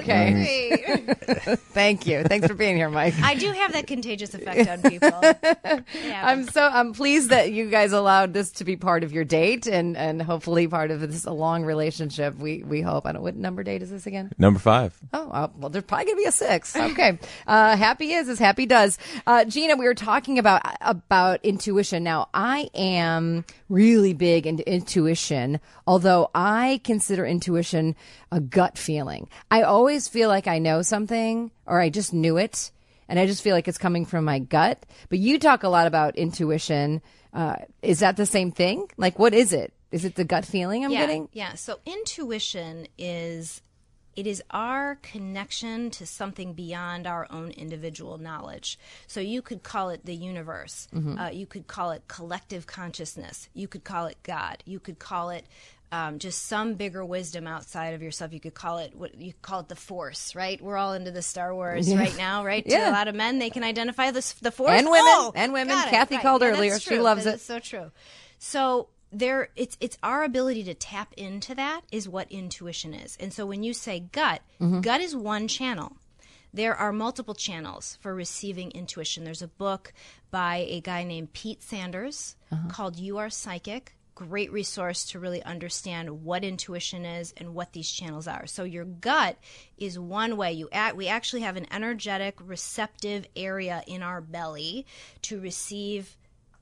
Okay. Thank you. Thanks for being here, Mike. I do have that contagious effect on people. I'm so I'm pleased that you guys allowed this to be part of your date and, and hopefully part of this a long relationship. We we hope. I don't. What number date is this again? Number five. Oh uh, well, there's probably gonna be a six. Okay. Uh, happy is as happy does. Uh, Gina, we were talking about about intuition. Now I am really big into intuition, although I consider intuition a gut feeling. I always feel like I know something or I just knew it, and I just feel like it's coming from my gut. But you talk a lot about intuition. Uh, is that the same thing? Like, what is it? Is it the gut feeling I'm yeah, getting? Yeah. So intuition is it is our connection to something beyond our own individual knowledge. So you could call it the universe. Mm-hmm. Uh, you could call it collective consciousness. You could call it God. You could call it um, just some bigger wisdom outside of yourself. You could call it what you could call it the Force, right? We're all into the Star Wars yeah. right now, right? Yeah. To a lot of men, they can identify this, the Force and women oh, and women. got it. Kathy right. called yeah, earlier. That's She true. loves that it. It's so true. So. There, it's it's our ability to tap into that is what intuition is. And so when you say gut, mm-hmm. gut is one channel. There are multiple channels for receiving intuition. There's a book by a guy named Pete Sanders uh-huh. called You Are Psychic. Great resource to really understand what intuition is and what these channels are. So your gut is one way. You act, we actually have an energetic, receptive area in our belly to receive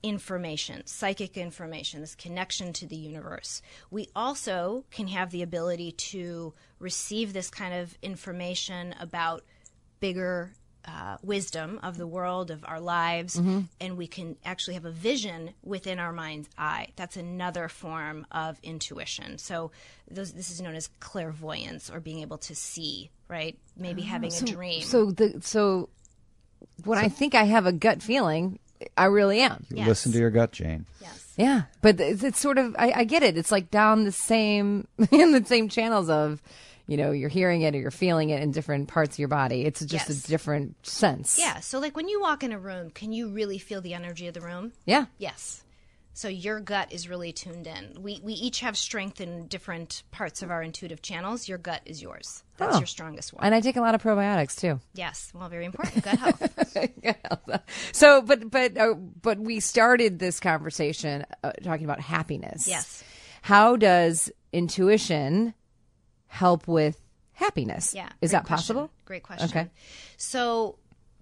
information, psychic information, this connection to the universe. We also can have the ability to receive this kind of information about bigger uh, wisdom of the world, of our lives, Mm-hmm. and we can actually have a vision within our mind's eye. That's another form of intuition. So those, this is known as clairvoyance, or being able to see, right? Maybe having so, a dream. So the so when I think I have a gut feeling, I really am. You Yes. listen to your gut, Jane. Yes. Yeah, but it's, it's sort of I, I get it. It's like down the same in the same channels of, you know, you're hearing it or you're feeling it in different parts of your body. It's just Yes. a different sense. Yeah. So like when you walk in a room, can you really feel the energy of the room? Yeah. Yes. So your gut is really tuned in. We we each have strength in different parts of our intuitive channels. Your gut is yours. That's Oh. your strongest one. And I take a lot of probiotics too. Yes. Well, very important. Gut health. So, but but uh, but we started this conversation uh, talking about happiness. Yes. How does intuition help with happiness? Yeah. Is great that question. possible? Great question. Okay. So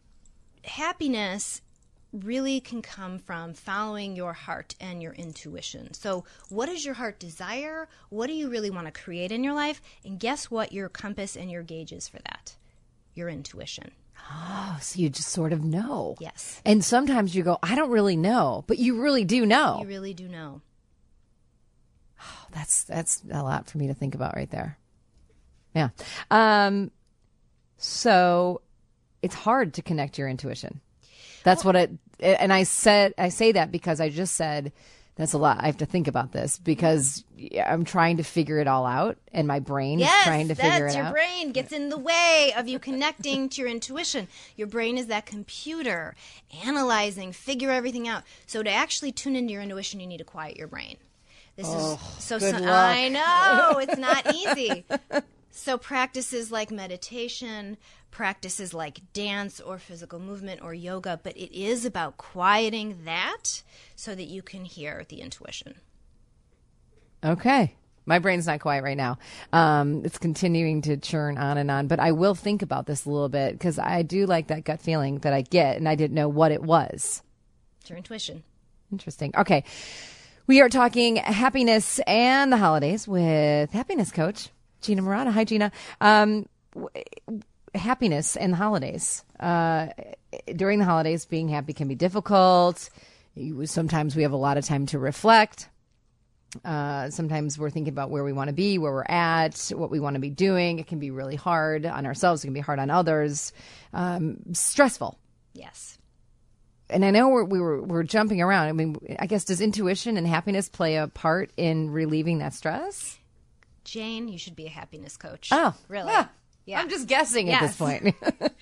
happiness really can come from following your heart and your intuition. So what does your heart desire? What do you really want to create in your life? And guess what your compass and your gauge is for that? Your intuition. Oh, so you just sort of know. Yes. And sometimes you go, I don't really know, but you really do know. You really do know. That's that's a lot for me to think about right there. Yeah. Um. So it's hard to connect your intuition. That's what it. And I said I say that because I just said that's a lot. I have to think about this because I'm trying to figure it all out, and my brain Yes, is trying to figure that's it your out. brain gets in the way of you connecting to your intuition. Your brain is that computer analyzing, figure everything out. So to actually tune into your intuition, you need to quiet your brain. This is so, good so luck. I know it's not easy. So practices like meditation, practices like dance or physical movement or yoga, but it is about quieting that so that you can hear the intuition. Okay. My brain's not quiet right now. Um, it's continuing to churn on and on, but I will think about this a little bit because I do like that gut feeling that I get, and I didn't know what it was. It's your intuition. Interesting. Okay. We are talking happiness and the holidays with happiness coach, Gina Murata. Hi, Gina. Um, w- happiness and the holidays. Uh, during the holidays, being happy can be difficult. You, sometimes we have a lot of time to reflect. Uh, sometimes we're thinking about where we want to be, where we're at, what we want to be doing. It can be really hard on ourselves. It can be hard on others. Um, stressful. Yes. And I know we're, we were we're jumping around. I mean, I guess does intuition and happiness play a part in relieving that stress? Jane, you should be a happiness coach. Oh, really? yeah. Yeah. I'm just guessing at this Yes. point.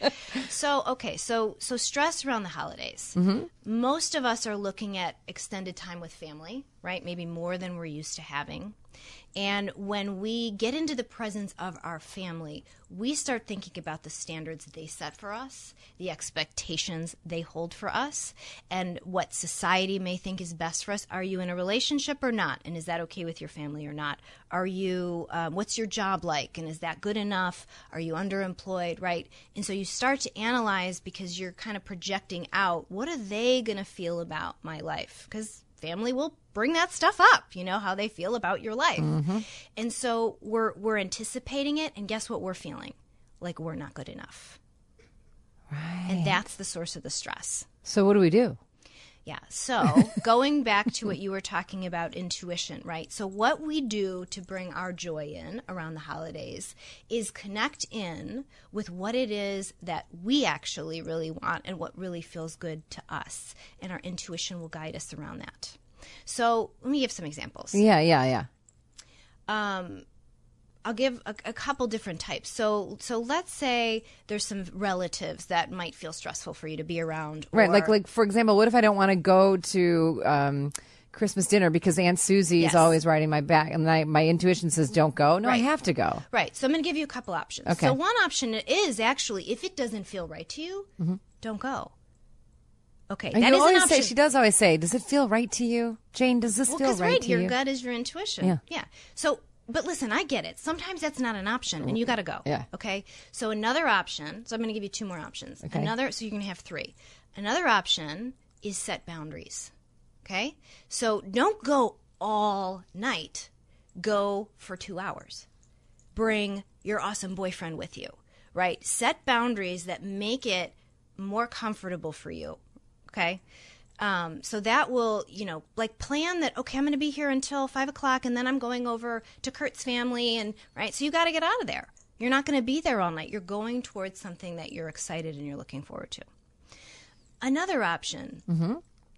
So, okay, so so stress around the holidays. Mm-hmm. Most of us are looking at extended time with family, right? Maybe more than we're used to having. And when we get into the presence of our family, we start thinking about the standards they set for us, the expectations they hold for us, and what society may think is best for us. Are you in a relationship or not? And is that okay with your family or not? Are you, um, what's your job like? And is that good enough? Are you underemployed, right? And so you start to analyze because you're kind of projecting out, what are they going to feel about my life? Because family will bring that stuff up, you know, how they feel about your life. Mm-hmm. And so we're we're anticipating it, and guess what we're feeling? Like we're not good enough. Right. And that's the source of the stress. So what do we do? Yeah. So going back to what you were talking about, intuition, right? So what we do to bring our joy in around the holidays is connect in with what it is that we actually really want and what really feels good to us. And our intuition will guide us around that. So let me give some examples. Yeah, yeah, yeah. Um, I'll give a, a couple different types. So, so let's say there's some relatives that might feel stressful for you to be around. Right. or- Like, like for example, what if I don't want to go to um, Christmas dinner because Aunt Susie Yes. is always riding my back, and my, my intuition says don't go. No, I Right. have to go. Right. So I'm going to give you a couple options. Okay. So one option is actually, if it doesn't feel right to you, don't go. Okay. And that you is an always option. say, she does always say, does it feel right to you? Jane, does this Well, feel 'cause, right right, to your you? gut is your intuition. Yeah. Yeah. So, but listen, I get it. Sometimes that's not an option, and you got to go. Yeah. Okay. So another option. So I'm going to give you two more options. Okay. Another. So you can have three. Another option is set boundaries. Okay? So don't go all night. Go for two hours. Bring your awesome boyfriend with you, right? Set boundaries that make it more comfortable for you, okay? Um, so that will, you know, like plan that, okay, I'm going to be here until five o'clock and then I'm going over to Kurt's family and, right? So you got to get out of there. You're not going to be there all night. You're going towards something that you're excited and you're looking forward to. Another option mm-hmm.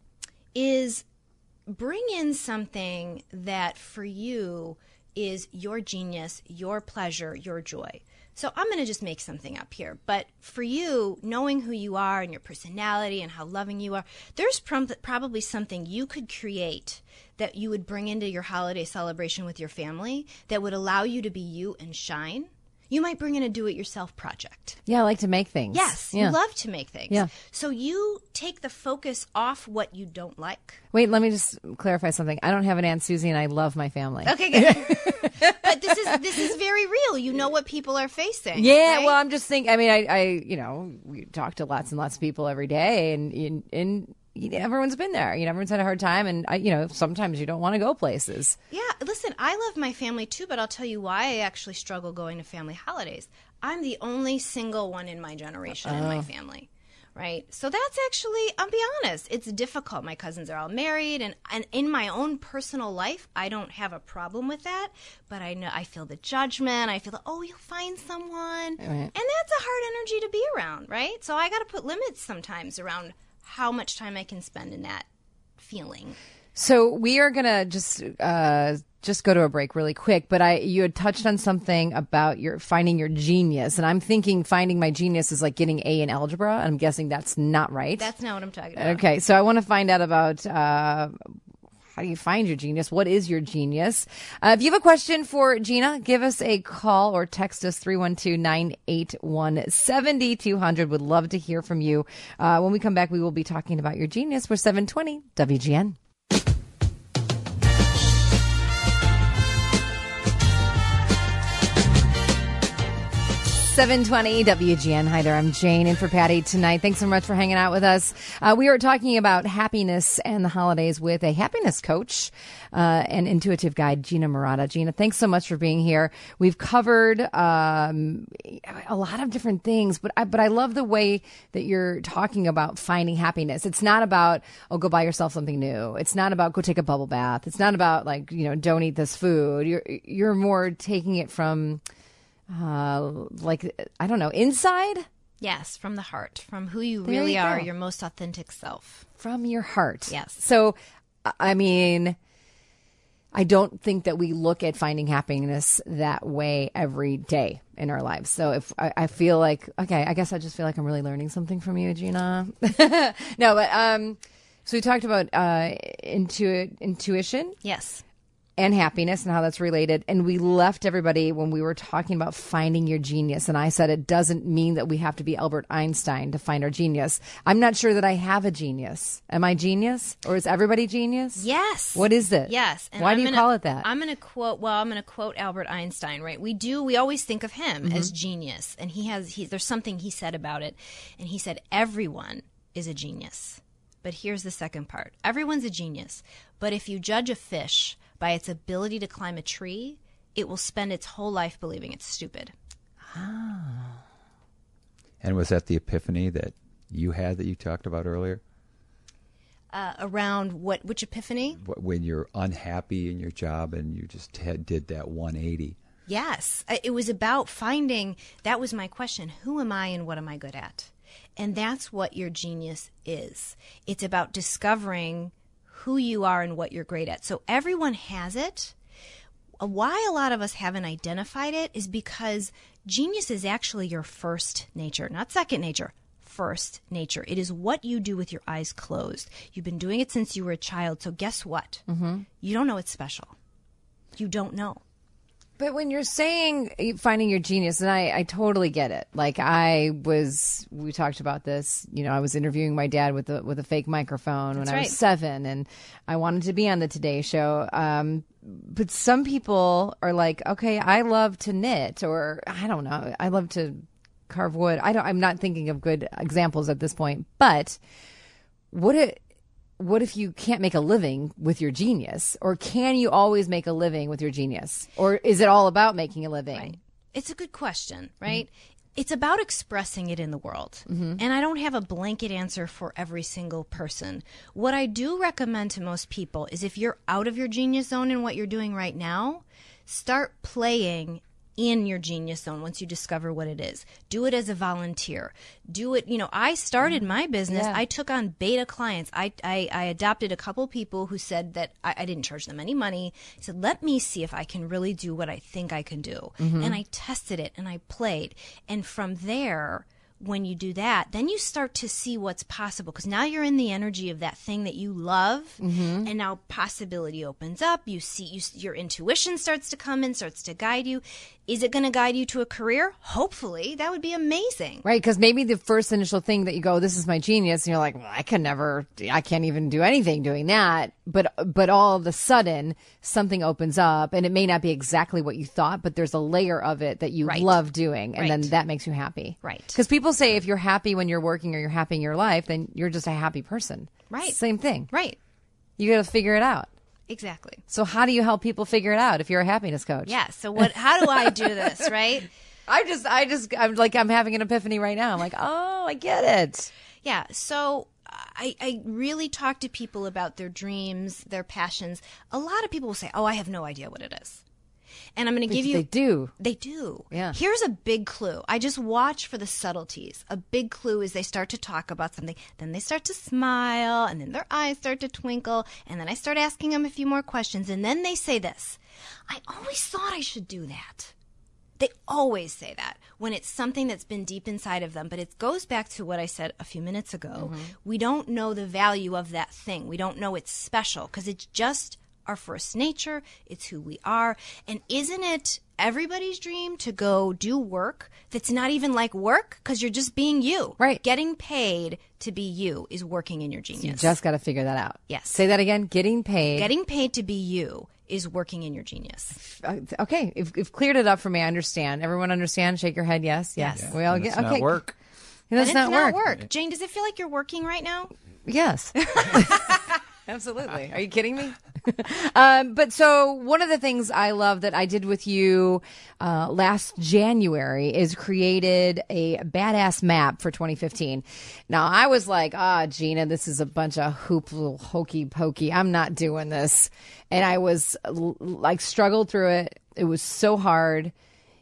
is bring in something that for you is your genius, your pleasure, your joy. So I'm going to just make something up here. But for you, knowing who you are and your personality and how loving you are, there's prom- probably something you could create that you would bring into your holiday celebration with your family that would allow you to be you and shine. You might bring in a do-it-yourself project. Yeah, I like to make things. Yes, yeah. You love to make things. Yeah. So you take the focus off what you don't like. Wait, let me just clarify something. I don't have an Aunt Susie, and I love my family. Okay, good. But this is this is very real. You know what people are facing. Yeah, right? well, I'm just thinking. I mean, I, I, you know, we talk to lots and lots of people every day, and and, and everyone's been there. You know, everyone's had a hard time, and I, you know, sometimes you don't want to go places. Yeah, listen, I love my family too, but I'll tell you why I actually struggle going to family holidays. I'm the only single one in my generation oh. in my family, right? So that's actually, I'll be honest, it's difficult. My cousins are all married, and, and in my own personal life, I don't have a problem with that, but I know I feel the judgment. I feel the, oh, you'll find someone. Right. And that's a hard energy to be around, right? So I got to put limits sometimes around how much time I can spend in that feeling. So we are going to just uh, just go to a break really quick, but I you had touched on something about your finding your genius, and I'm thinking finding my genius is like getting A in algebra, and I'm guessing that's not right. That's not what I'm talking about. Okay, so I want to find out about uh, how do you find your genius? What is your genius? Uh, if you have a question for Gina, give us a call or text us three one two, nine eight one, seven two zero zero. Would love to hear from you. Uh, when we come back, we will be talking about your genius. We're seven twenty W G N. seven twenty W G N. Hi there, I'm Jane in for Patty tonight. Thanks so much for hanging out with us. Uh, we are talking about happiness and the holidays with a happiness coach uh, and intuitive guide, Gina Marotta. Gina, thanks so much for being here. We've covered um, a lot of different things, but I, but I love the way that you're talking about finding happiness. It's not about, oh, go buy yourself something new. It's not about go take a bubble bath. It's not about like, you know, don't eat this food. You're you're more taking it from Uh, like, I don't know, inside? Yes, from the heart, from who you There really you are, go. your most authentic self. From your heart. Yes. So, I mean, I don't think that we look at finding happiness that way every day in our lives. So if I, I feel like, okay, I guess I just feel like I'm really learning something from you, Gina. No, but, um, so we talked about, uh, intu- intuition. Yes. And happiness and how that's related. And we left everybody when we were talking about finding your genius. And I said it doesn't mean that we have to be Albert Einstein to find our genius. I'm not sure that I have a genius. Am I genius? Or is everybody genius? Yes. What is it? Yes. And Why I'm do you gonna, call it that? I'm going to quote, well, I'm going to quote Albert Einstein, right? We do, we always think of him mm-hmm. as genius. And he has, he, there's something he said about it. And he said, everyone is a genius. But here's the second part. Everyone's a genius. But if you judge a fish by its ability to climb a tree, it will spend its whole life believing it's stupid. Ah. And was that the epiphany that you had that you talked about earlier? Uh, around what? Which epiphany? When you're unhappy in your job and you just had, did that one eighty. Yes. It was about finding, that was my question, who am I and what am I good at? And that's what your genius is. It's about discovering who you are and what you're great at. So everyone has it. Why a lot of us haven't identified it is because genius is actually your first nature, not second nature, first nature. It is what you do with your eyes closed. You've been doing it since you were a child. So guess what? Mm-hmm. You don't know it's special. You don't know. But when you're saying finding your genius, and I, I totally get it. Like I was, we talked about this. You know, I was interviewing my dad with a with a fake microphone when That's I right. was seven, and I wanted to be on the Today Show. Um, but some people are like, okay, I love to knit, or I don't know, I love to carve wood. I don't. I'm not thinking of good examples at this point. But what it what if you can't make a living with your genius? Or can you always make a living with your genius? Or is it all about making a living? Right. It's a good question, right? Mm-hmm. It's about expressing it in the world. Mm-hmm. And I don't have a blanket answer for every single person. What I do recommend to most people is if you're out of your genius zone in what you're doing right now, start playing in your genius zone once you discover what it is. Do it as a volunteer. Do it, you know, I started my business. Yeah. I took on beta clients. I, I, I adopted a couple people who said that I, I didn't charge them any money. I said, let me see if I can really do what I think I can do. Mm-hmm. And I tested it and I played. And from there, when you do that, then you start to see what's possible because now you're in the energy of that thing that you love, mm-hmm. and now possibility opens up. You see, you, your intuition starts to come in, starts to guide you. Is it going to guide you to a career? Hopefully, that would be amazing. Right, because maybe the first initial thing that you go, this is my genius, and you're like, well, I can never, I can't even do anything doing that. But but all of a sudden, something opens up, and it may not be exactly what you thought, but there's a layer of it that you Right. love doing, and Right. then that makes you happy. Right. Because people say if you're happy when you're working or you're happy in your life, then you're just a happy person. Right. Same thing. Right. You got to figure it out. Exactly. So how do you help people figure it out if you're a happiness coach? Yeah. So what? How do I do this? Right. I just, I just, I'm like, I'm having an epiphany right now. I'm like, oh, I get it. Yeah. So I, I really talk to people about their dreams, their passions. A lot of people will say, oh, I have no idea what it is. And I'm going to give you. They do. They do. Yeah. Here's a big clue. I just watch for the subtleties. A big clue is they start to talk about something, then they start to smile, and then their eyes start to twinkle, and then I start asking them a few more questions, and then they say this, I always thought I should do that. They always say that when it's something that's been deep inside of them. But it goes back to what I said a few minutes ago. Mm-hmm. We don't know the value of that thing. We don't know it's special because it's just our first nature. It's who we are. And isn't it everybody's dream to go do work that's not even like work because you're just being you? Right. Getting paid to be you is working in your genius. So you just got to figure that out. Yes. Say that again. Getting paid. Getting paid to be you is working in your genius. Uh, okay. If, if cleared it up for me, I understand. Everyone understand? Shake your head. Yes. Yes. Yes. We all And get it's okay. not work. And it's and not it's work. not work. Jane, does it feel like you're working right now? Yes. Absolutely. Are you kidding me? um, but so one of the things I love that I did with you uh, last January is created a badass map for twenty fifteen. Now I was like, ah, Gina, this is a bunch of hoop hokey pokey. I'm not doing this. And I was like struggled through it. It was so hard.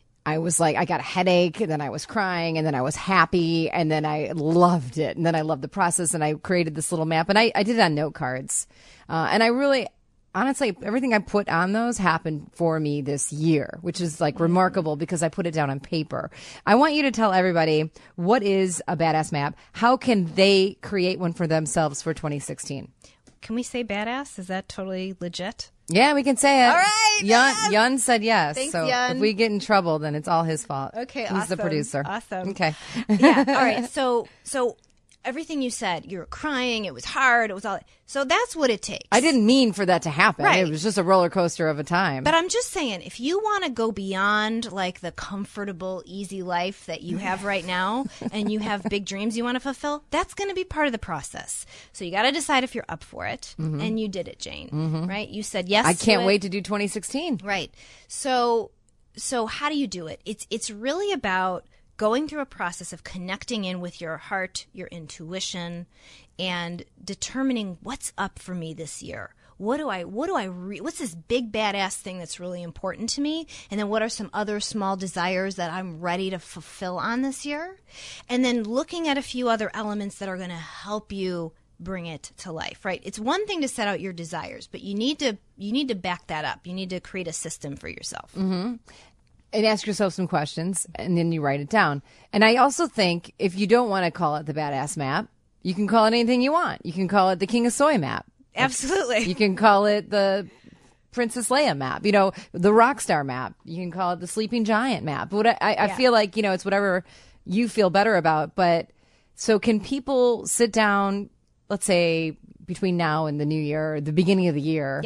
I was like, I got a headache, and then I was crying, and then I was happy, and then I loved it. And then I loved the process, and I created this little map, and I, I did it on note cards. Uh, and I really, honestly, everything I put on those happened for me this year, which is like remarkable because I put it down on paper. I want you to tell everybody, what is a badass map? How can they create one for themselves for twenty sixteen? Can we say badass? Is that totally legit? Yeah, we can say it. All right, Yun, yes. Yun said yes. Thanks, so Yun. if we get in trouble, then it's all his fault. Okay, He's awesome. the producer. Awesome. Okay. Yeah. All right. So, so everything you said, you were crying. It was hard. It was all. So that's what it takes. I didn't mean for that to happen. Right. It was just a roller coaster of a time. But I'm just saying, if you want to go beyond like the comfortable, easy life that you have right now, and you have big dreams you want to fulfill, that's going to be part of the process. So you got to decide if you're up for it, mm-hmm. and you did it, Jane. Mm-hmm. Right? You said yes. I can't to it. wait to do twenty sixteen. Right. So, so how do you do it? It's it's really about going through a process of connecting in with your heart, your intuition, and determining what's up for me this year. What do I, what do I, re- what's this big badass thing that's really important to me? And then what are some other small desires that I'm ready to fulfill on this year? And then looking at a few other elements that are going to help you bring it to life, right? It's one thing to set out your desires, but you need to, you need to back that up. You need to create a system for yourself. Mm-hmm. And ask yourself some questions, and then you write it down. And I also think if you don't want to call it the badass map, you can call it anything you want. You can call it the King of Soy map. Absolutely. You can call it the Princess Leia map, you know, the Rockstar map. You can call it the Sleeping Giant map. But I, I Yeah. feel like, you know, it's whatever you feel better about. But so can people sit down, let's say between now and the new year, the beginning of the year? Yes.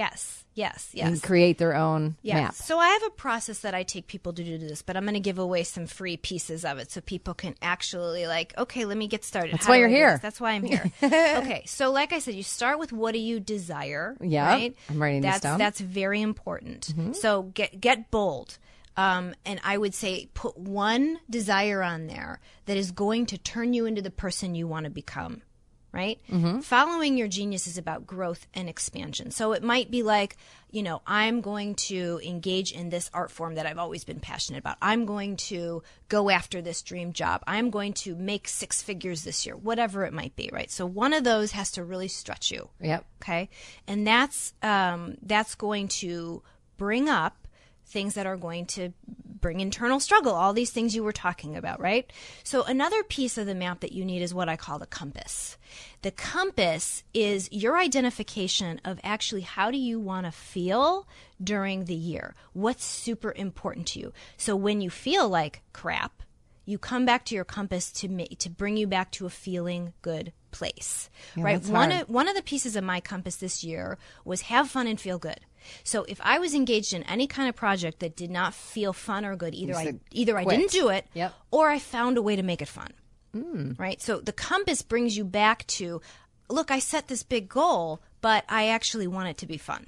Yes, yes. and create their own Yeah. map. So I have a process that I take people to do this, but I'm going to give away some free pieces of it so people can actually like, okay, let me get started. That's How why do you're I do here. this? That's why I'm here. Okay. So like I said, you start with what do you desire? Yeah, Right? I'm writing this that's, down. That's very important. So get get bold. Um, and I would say put one desire on there that is going to turn you into the person you want to become. Right? Mm-hmm. Following your genius is about growth and expansion. So it might be like, you know, I'm going to engage in this art form that I've always been passionate about. I'm going to go after this dream job. I'm going to make six figures this year, whatever it might be, right? So one of those has to really stretch you. Yep. Okay. And that's, um, that's going to bring up things that are going to bring internal struggle, all these things you were talking about, right? So another piece of the map that you need is what I call the compass. The compass is your identification of actually how do you want to feel during the year? What's super important to you? So when you feel like crap, you come back to your compass to ma- to bring you back to a feeling good place, Yeah, right? that's One hard. of, one of the pieces of my compass this year was have fun and feel good. So if I was engaged in any kind of project that did not feel fun or good, either I said either I quit. didn't do it, Yep. or I found a way to make it fun. Right? So the compass brings you back to, look, I set this big goal, but I actually want it to be fun.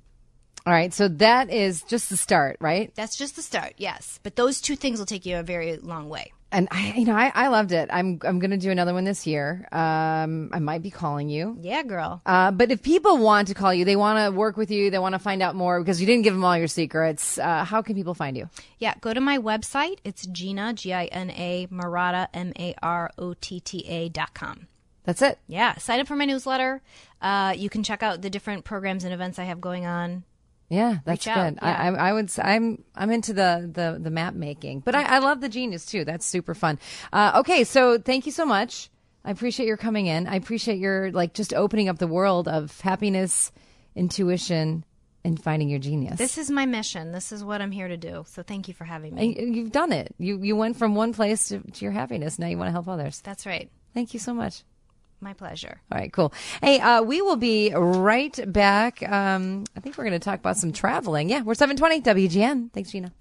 All right, so that is just the start, right? That's just the start, yes. But those two things will take you a very long way. And I, you know, I, I loved it. I'm I'm going to do another one this year. Um, I might be calling you. Yeah, girl. Uh, but if people want to call you, they want to work with you, they want to find out more because you didn't give them all your secrets. Uh, how can people find you? Yeah, go to my website. It's Gina, G I N A, Marotta, M A R O T T A dot com. That's it. Yeah, sign up for my newsletter. Uh, you can check out the different programs and events I have going on. Yeah, that's Reach good. out, I, yeah. I, I would. s- I'm. I'm into the the the map making, but I, I love the genius too. That's super fun. Uh, okay, so thank you so much. I appreciate your coming in. I appreciate your like just opening up the world of happiness, intuition, and finding your genius. This is my mission. This is what I'm here to do. So thank you for having me. And you've done it. You you went from one place to, to your happiness. Now you want to help others. That's right. Thank you so much. My pleasure. All right, cool. Hey, uh, we will be right back. Um, I think we're going to talk about some traveling. Yeah, we're seven twenty W G N. Thanks, Gina.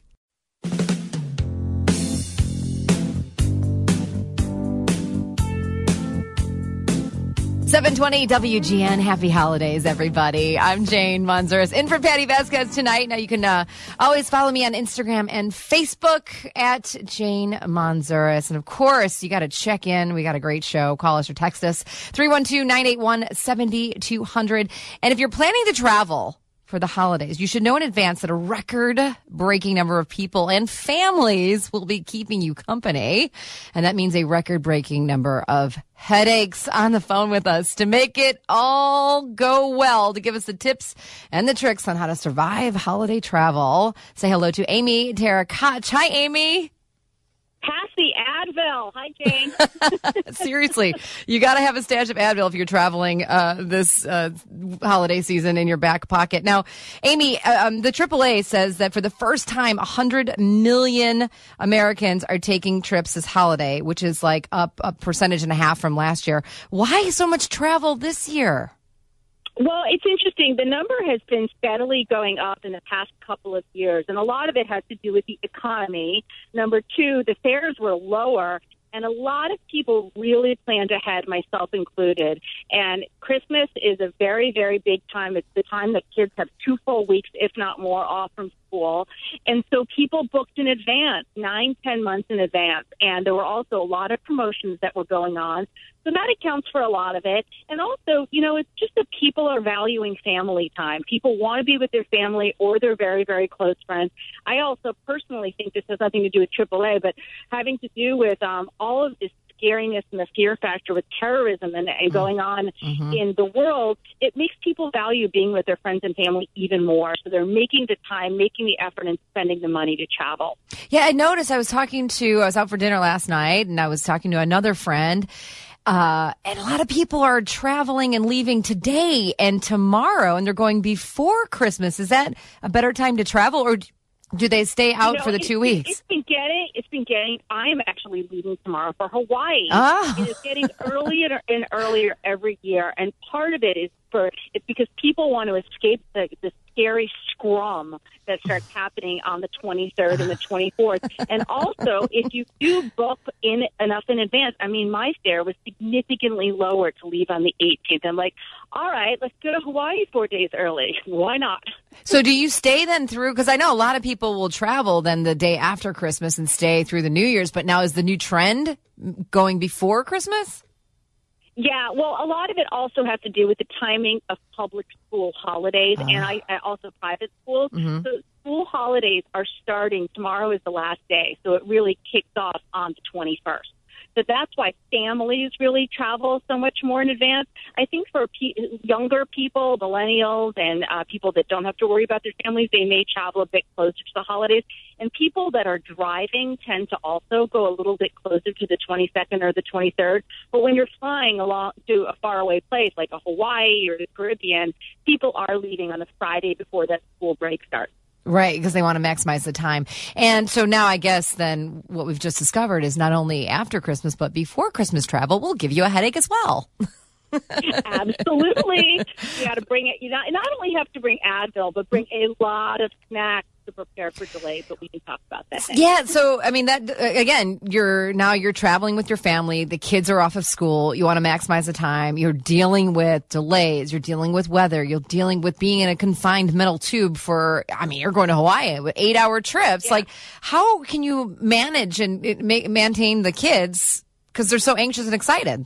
seven twenty W G N. Happy holidays, everybody. I'm Jane Monzuris in for Patty Vasquez tonight. Now, you can uh, always follow me on Instagram and Facebook at Jane Monzuris. And, of course, you got to check in. We got a great show. Call us or text us, three one two, nine eight one, seven two zero zero. And if you're planning to travel for the holidays, you should know in advance that a record-breaking number of people and families will be keeping you company. And that means a record-breaking number of headaches. On the phone with us to make it all go well, to give us the tips and the tricks on how to survive holiday travel. Say hello to Amy Terracotta. Hi, Amy. Pass the Advil. Hi, Jane. Seriously, you got to have a stash of Advil if you're traveling uh, this uh, holiday season in your back pocket. Now, Amy, um, the triple A says that for the first time, one hundred million Americans are taking trips this holiday, which is like up a percentage and a half from last year. Why so much travel this year? Well, it's interesting. The number has been steadily going up in the past couple of years, and a lot of it has to do with the economy. Number two, the fares were lower, and a lot of people really planned ahead, myself included. And Christmas is a very, very big time. It's the time that kids have two full weeks, if not more, off from school. And so people booked in advance, nine, ten months in advance. And there were also a lot of promotions that were going on. So that accounts for a lot of it. And also, you know, it's just that people are valuing family time. People want to be with their family or their very, very close friends. I also personally think this has nothing to do with triple A, but having to do with um, all of this scariness and the fear factor with terrorism and, and going on mm-hmm. in the world, it makes people value being with their friends and family even more. So they're making the time, making the effort, and spending the money to travel. Yeah, I noticed I was talking to, I was out for dinner last night, and I was talking to another friend. Uh, and a lot of people are traveling and leaving today and tomorrow, and they're going before Christmas. Is that a better time to travel, or do they stay out you know, for the two weeks? It's been getting, it's been getting, I'm actually leaving tomorrow for Hawaii. Oh. It is getting earlier and earlier every year. And part of it is for, it's because people want to escape the, the scary scrum that starts happening on the twenty-third and the twenty-fourth. And also, if you do book in enough in advance, I mean, my fare was significantly lower to leave on the eighteenth. I'm like, all right, let's go to Hawaii four days early. Why not? So do you stay then through, because I know a lot of people will travel then the day after Christmas and stay through the New Year's, but now is the new trend going before Christmas? Yeah, well, a lot of it also has to do with the timing of public school holidays Uh. and I, I also private schools. Mhm. So school holidays are starting. Tomorrow is the last day, so it really kicks off on the twenty-first. So that's why families really travel so much more in advance. I think for pe- younger people, millennials, and uh, people that don't have to worry about their families, they may travel a bit closer to the holidays. And people that are driving tend to also go a little bit closer to the twenty-second or the twenty-third. But when you're flying along to a faraway place like a Hawaii or the Caribbean, people are leaving on the Friday before that school break starts. Right, because they want to maximize the time. And so now I guess then what we've just discovered is not only after Christmas, but before Christmas travel will give you a headache as well. Absolutely. You got to bring it. You not, not only have to bring Advil, but bring a lot of snacks to prepare for delays, but we can talk about that next. Yeah, so I mean that again, you're now you're traveling with your family, the kids are off of school, you want to maximize the time, you're dealing with delays, you're dealing with weather, you're dealing with being in a confined metal tube for I mean, you're going to Hawaii with eight-hour trips. Yeah. Like how can you manage and it, ma- maintain the kids cuz they're so anxious and excited?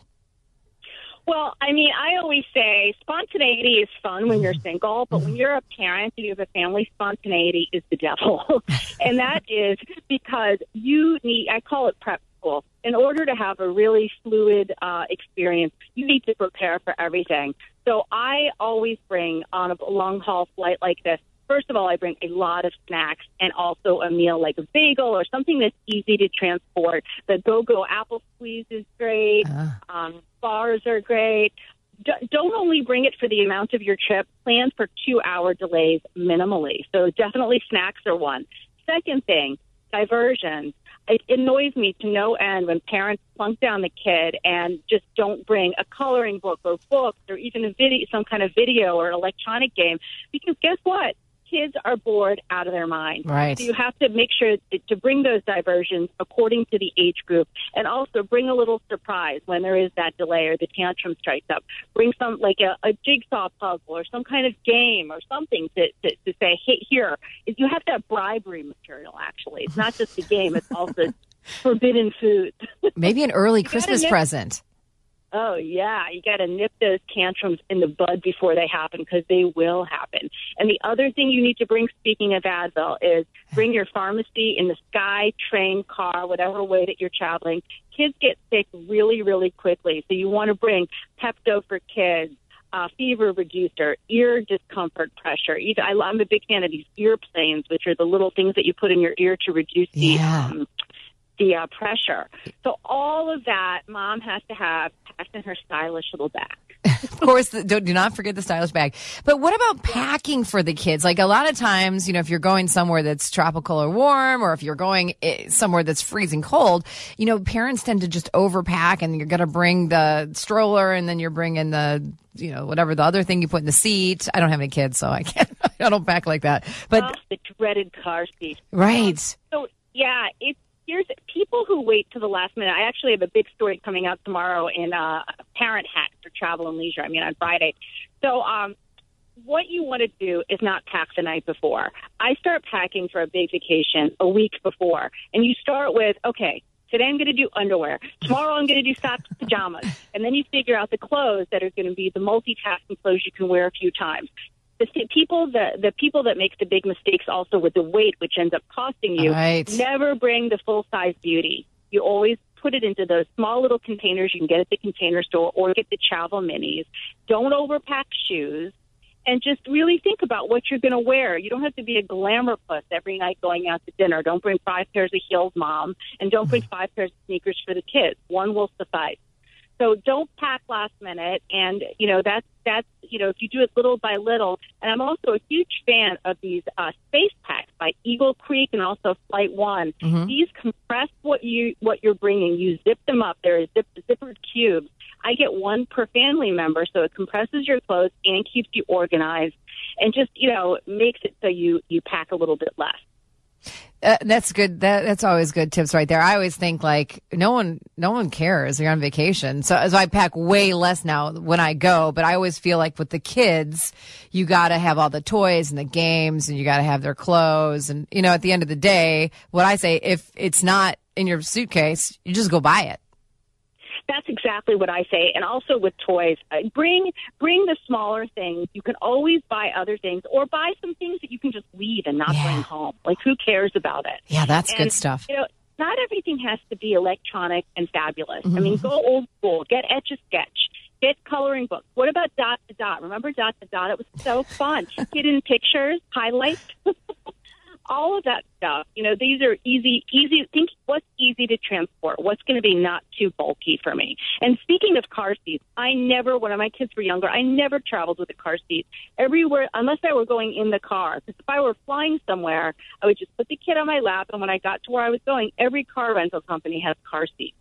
Well, I mean, I always say spontaneity is fun when you're single, but when you're a parent and you have a family, spontaneity is the devil. And that is because you need, I call it prep school. In order to have a really fluid uh, experience, you need to prepare for everything. So I always bring on a long haul flight like this, first of all, I bring a lot of snacks and also a meal like a bagel or something that's easy to transport. The Go-Go apple squeeze is great. Uh. Um, bars are great. D- don't only bring it for the amount of your trip. Plan for two-hour delays minimally. So definitely snacks are one. Second thing, diversions. It annoys me to no end when parents plunk down the kid and just don't bring a coloring book or books or even a video, some kind of video or electronic game. Because guess what? Kids are bored out of their mind. Right. So you have to make sure to bring those diversions according to the age group, and also bring a little surprise when there is that delay or the tantrum strikes up. Bring some, like a, a jigsaw puzzle or some kind of game or something to, to, to say, hey, here. You have to have bribery material, actually. It's not just a game. It's also forbidden food. Maybe an early You gotta Christmas nip- present. Oh, yeah. You got to nip those tantrums in the bud before they happen, because they will happen. And the other thing you need to bring, speaking of Advil, is bring your pharmacy in the sky, train, car, whatever way that you're traveling. Kids get sick really, really quickly. So you want to bring Pepto for kids, uh, fever reducer, ear discomfort pressure. Even, I, I'm a big fan of these ear planes, which are the little things that you put in your ear to reduce the... Yeah. Um, the uh, pressure. So all of that, Mom has to have packed in her stylish little bag. Of course, the, do, do not forget the stylish bag. But what about packing for the kids? Like a lot of times, you know, if you're going somewhere that's tropical or warm, or if you're going eh, somewhere that's freezing cold, you know, parents tend to just overpack, and you're going to bring the stroller, and then you're bringing the, you know, whatever the other thing you put in the seat. I don't have any kids, so I can't, I don't pack like that. But Oh, the dreaded car seat. right. So, yeah, it's Here's people who wait to the last minute. I actually have a big story coming out tomorrow in uh, Parent Hack for Travel and Leisure. I mean, on Friday. So um, what you want to do is not pack the night before. I start packing for a big vacation a week before. And you start with, okay, today I'm going to do underwear. Tomorrow I'm going to do socks, pajamas. And then you figure out the clothes that are going to be the multitasking clothes you can wear a few times. The people that the people that make the big mistakes also with the weight, which ends up costing you, Right. never bring the full size beauty. You always put it into those small little containers you can get at the Container Store, or get the travel minis. Don't overpack shoes, and just really think about what you're going to wear. You don't have to be a glamour puss every night going out to dinner. Don't bring five pairs of heels, Mom, and don't bring five pairs of sneakers for the kids. One will suffice. So don't pack last minute, and, you know, that's, that's, you know, if you do it little by little. And I'm also a huge fan of these uh, space packs by Eagle Creek and also Flight One. Mhm. These compress what you, what you're bringing. You zip them up. They're zip, zippered cubes. I get one per family member, so it compresses your clothes and keeps you organized. and just, you know, makes it so you, you pack a little bit less. Uh, that's good. That, that's always good tips right there. I always think like no one, no one cares. You're on vacation. So, so I pack way less now when I go, but I always feel like with the kids, you got to have all the toys and the games and you got to have their clothes. And, you know, at the end of the day, what I say, if it's not in your suitcase, you just go buy it. That's exactly what I say. And also with toys, uh, bring bring the smaller things. You can always buy other things or buy some things that you can just leave and not Yeah. bring home. Like, who cares about it? Yeah, that's And, good stuff. You know, not everything has to be electronic and fabulous. I mean, go old school. Get Etch-a-Sketch. Get coloring books. What about Dot to Dot? Remember Dot to Dot? It was so fun. Hidden pictures, highlights. All of that stuff, you know, these are easy, easy. Think what's easy to transport, what's going to be not too bulky for me. And speaking of car seats, I never, when my kids were younger, I never traveled with a car seat. Everywhere, unless I were going in the car. Because if I were flying somewhere, I would just put the kid on my lap, and when I got to where I was going, every car rental company has car seats.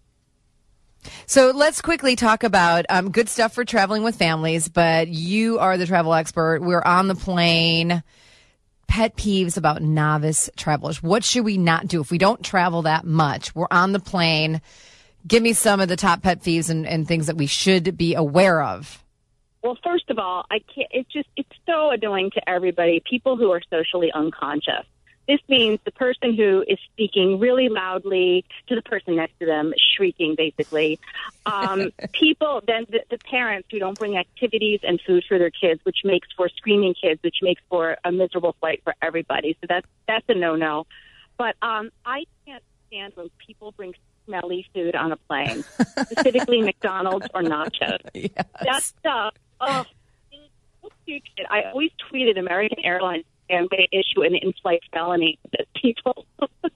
So let's quickly talk about um, good stuff for traveling with families, but you are the travel expert. We're on the plane. Pet peeves about novice travelers. What should we not do if we don't travel that much? We're on the plane. Give me some of the top pet peeves and, and things that we should be aware of. Well, first of all, I can't. It's just it's so annoying to everybody. People who are socially unconscious. This means the person who is speaking really loudly to the person next to them, shrieking, basically. Um, people, then the, the parents who don't bring activities and food for their kids, which makes for screaming kids, which makes for a miserable flight for everybody. So that's that's a no-no. But um, I can't stand when people bring smelly food on a plane, specifically McDonald's or nachos. Yes. That stuff, oh, it's so stupid. I always tweeted American Airlines and they issue an in-flight felony to people.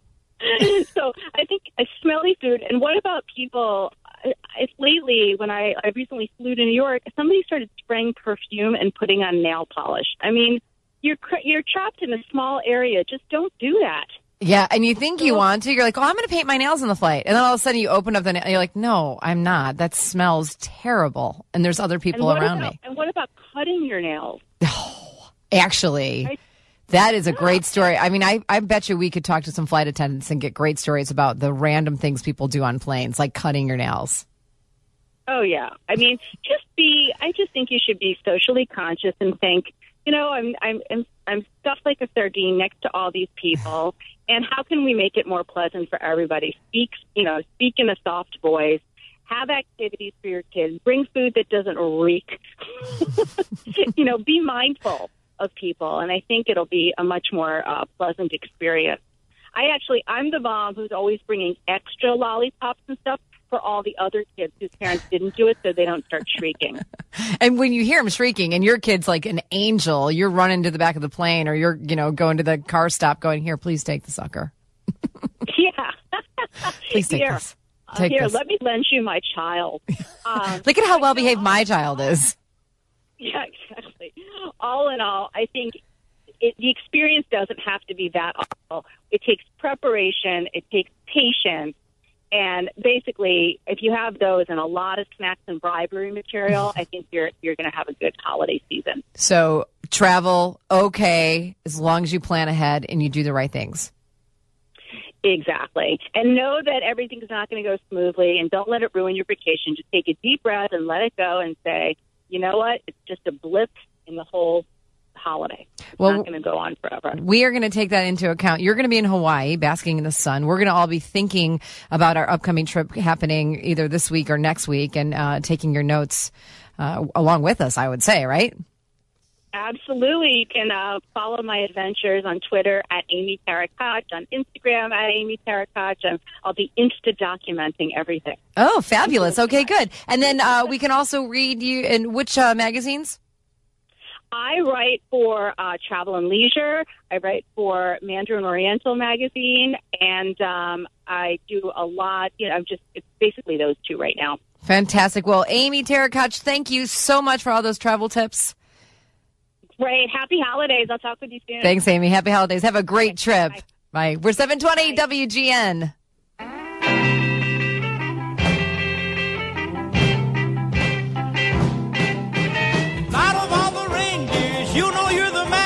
So I think a smelly food. And what about people? It's lately when I, I recently flew to New York, somebody started spraying perfume and putting on nail polish. I mean, you're you're trapped in a small area. Just don't do that. Yeah, and you think you want to. You're like, oh, I'm going to paint my nails on the flight. And then all of a sudden you open up the nail, and you're like, no, I'm not. That smells terrible. And there's other people around about, me. And what about cutting your nails? Oh, actually, I, that is a great story. I mean, I, I bet you we could talk to some flight attendants and get great stories about the random things people do on planes, like cutting your nails. Oh, yeah. I mean, just be, I just think you should be socially conscious and think, you know, I'm, I'm, I'm, I'm stuffed like a sardine next to all these people. And how can we make it more pleasant for everybody? Speak, you know, speak in a soft voice. Have activities for your kids. Bring food that doesn't reek. You know, be mindful of people. And I think it'll be a much more uh, pleasant experience. I actually, I'm the mom who's always bringing extra lollipops and stuff for all the other kids whose parents didn't do it so they don't start shrieking. And when you hear them shrieking and your kid's like an angel, you're running to the back of the plane or you're, you know, going to the car stop going, here, please take the sucker. Yeah. Please take here, this. Take here, this. let me lend you my child. Um, Look at how well behaved my child is. Yeah, exactly. All in all, I think it, the experience doesn't have to be that awful. It takes preparation. It takes patience. And basically, if you have those and a lot of snacks and bribery material, I think you're you're going to have a good holiday season. So travel, okay, as long as you plan ahead and you do the right things. Exactly. And know that everything's not going to go smoothly, and don't let it ruin your vacation. Just take a deep breath and let it go and say, you know what? It's just a blip in the whole holiday. It's well, not going to go on forever. We are going to take that into account. You're going to be in Hawaii basking in the sun. We're going to all be thinking about our upcoming trip happening either this week or next week and uh, taking your notes uh, along with us, I would say, right? Absolutely. You can uh, follow my adventures on Twitter at Amy Tarakach, on Instagram at Amy Tarakach, and I'll be insta-documenting everything. Oh, fabulous. Okay, good. And then uh, we can also read you in which uh, magazines? I write for uh, Travel and Leisure. I write for Mandarin Oriental magazine, and um, I do a lot. You know, I'm just it's basically those two right now. Fantastic. Well, Amy Tarakach, thank you so much for all those travel tips. Great. Happy holidays. I'll talk with you soon. Thanks, Amy. Happy holidays. Have a great trip. Bye. Bye. We're seven twenty Bye. W G N. Out of all the reindeers, you know you're the man.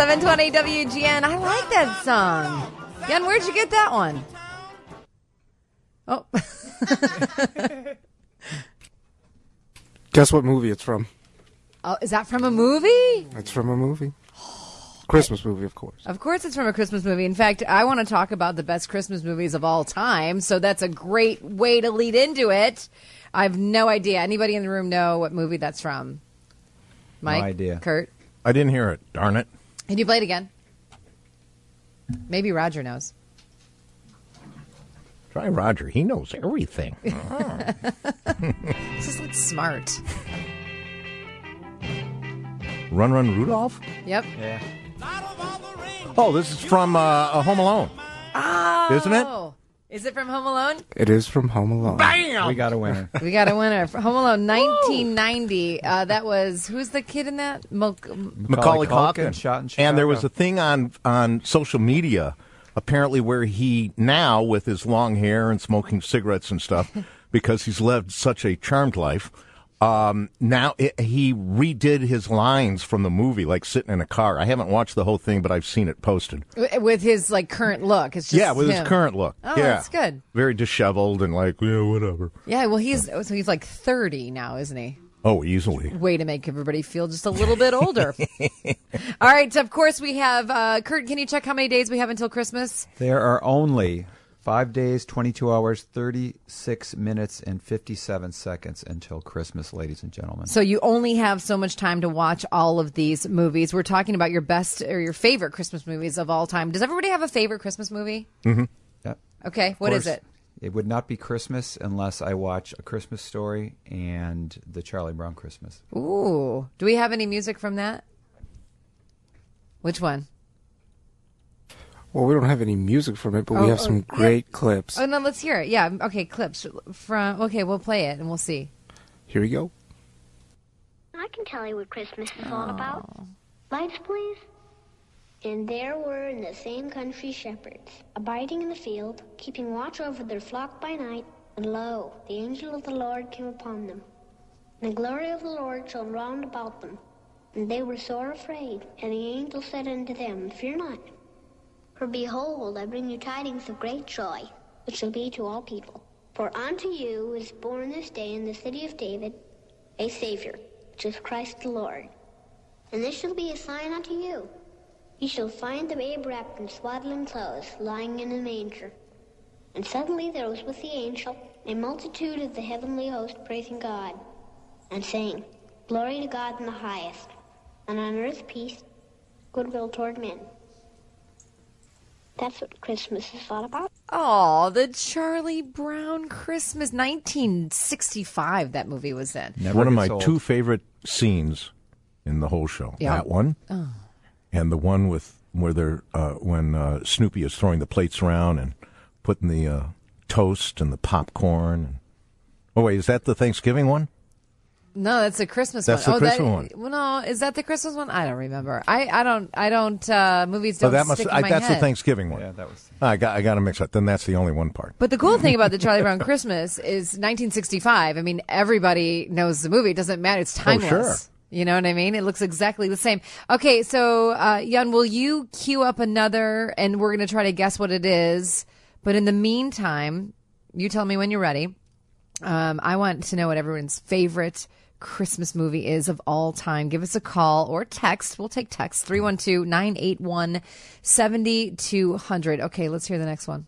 seven twenty W G N. I like that song. Jan, where'd you get that one? Oh. Guess what movie it's from? Oh, is that from a movie? It's from a movie. Christmas movie, of course. Of course it's from a Christmas movie. In fact, I want to talk about the best Christmas movies of all time, so that's a great way to lead into it. I have no idea. Anybody in the room know what movie that's from? Mike? No idea. Kurt? I didn't hear it. Darn it. Can you play it again? Maybe Roger knows. Try Roger. He knows everything. This just looks smart. Run, Run, Rudolph? Yep. Yeah. Oh, this is from uh, Home Alone. Oh. Isn't it? Is it from Home Alone? It is from Home Alone. Bam! We got a winner. We got a winner. For Home Alone, nineteen ninety. Uh, that was, who's the kid in that? Mo- Macaulay Culkin, Culkin. shot in And there was Chicago. a thing on, on social media, apparently, where he now, with his long hair and smoking cigarettes and stuff, because he's lived such a charmed life, um, now it, he redid his lines from the movie, like sitting in a car. I haven't watched the whole thing, but I've seen it posted. with his like current look. It's just Yeah, with him. his current look. Oh, yeah. that's good. Very disheveled and like, yeah, whatever. Yeah, well, he's so he's like thirty now, isn't he? Oh, easily. Way to make everybody feel just a little bit older. All right, of course we have uh, Kurt. Can you check how many days we have until Christmas? There are only five days, twenty-two hours, thirty-six minutes, and fifty-seven seconds until Christmas, ladies and gentlemen. So you only have so much time to watch all of these movies. We're talking about your best or your favorite Christmas movies of all time. Does everybody have a favorite Christmas movie? Mm-hmm. Yep. Okay, what is course, it? It would not be Christmas unless I watch A Christmas Story and The Charlie Brown Christmas. Ooh, do we have any music from that? Which one? Well, we don't have any music from it, but Oh, we have oh, some yeah. great clips. Oh no, let's hear it. Yeah, okay, clips from. Okay, we'll play it and we'll see. Here we go. I can tell you what Christmas is all about. Lights, please. And there were in the same country shepherds, abiding in the field, keeping watch over their flock by night. And lo, the angel of the Lord came upon them. And the glory of the Lord shone round about them. And they were sore afraid. And the angel said unto them, Fear not. For behold, I bring you tidings of great joy, which shall be to all people. For unto you is born this day in the city of David a Savior, which is Christ the Lord. And this shall be a sign unto you. You shall find the babe wrapped in swaddling clothes, lying in a manger. And suddenly there was with the angel a multitude of the heavenly host praising God, and saying, Glory to God in the highest, and on earth peace, goodwill toward men. That's what Christmas is all about. Oh, the Charlie Brown Christmas, nineteen sixty-five. That movie was in. Never one of gets my old. two favorite scenes in the whole show. Yeah. That one, Oh. and the one with where they're uh, when uh, Snoopy is throwing the plates around and putting the uh, toast and the popcorn. And, oh wait, is that the Thanksgiving one? No, that's a Christmas That's one. the oh, Christmas that, one. Well, no, is that the Christmas one? I don't remember. I, I don't. I don't. Uh, movies don't Oh, that must. stick in I, my that's head. the Thanksgiving one. Yeah, that was. I got. I got to mix up. Then that's the only one part. But the cool thing about the Charlie Brown Christmas is nineteen sixty-five. I mean, everybody knows the movie. It doesn't matter. It's timeless. Oh, sure. You know what I mean? It looks exactly the same. Okay, so uh, Jan, will you queue up another, and we're going to try to guess what it is. But in the meantime, you tell me when you're ready. Um, I want to know what everyone's favorite Christmas movie is of all time. Give us a call or text. We'll take text. three one two, nine eight one, seven two zero zero. Okay, let's hear the next one.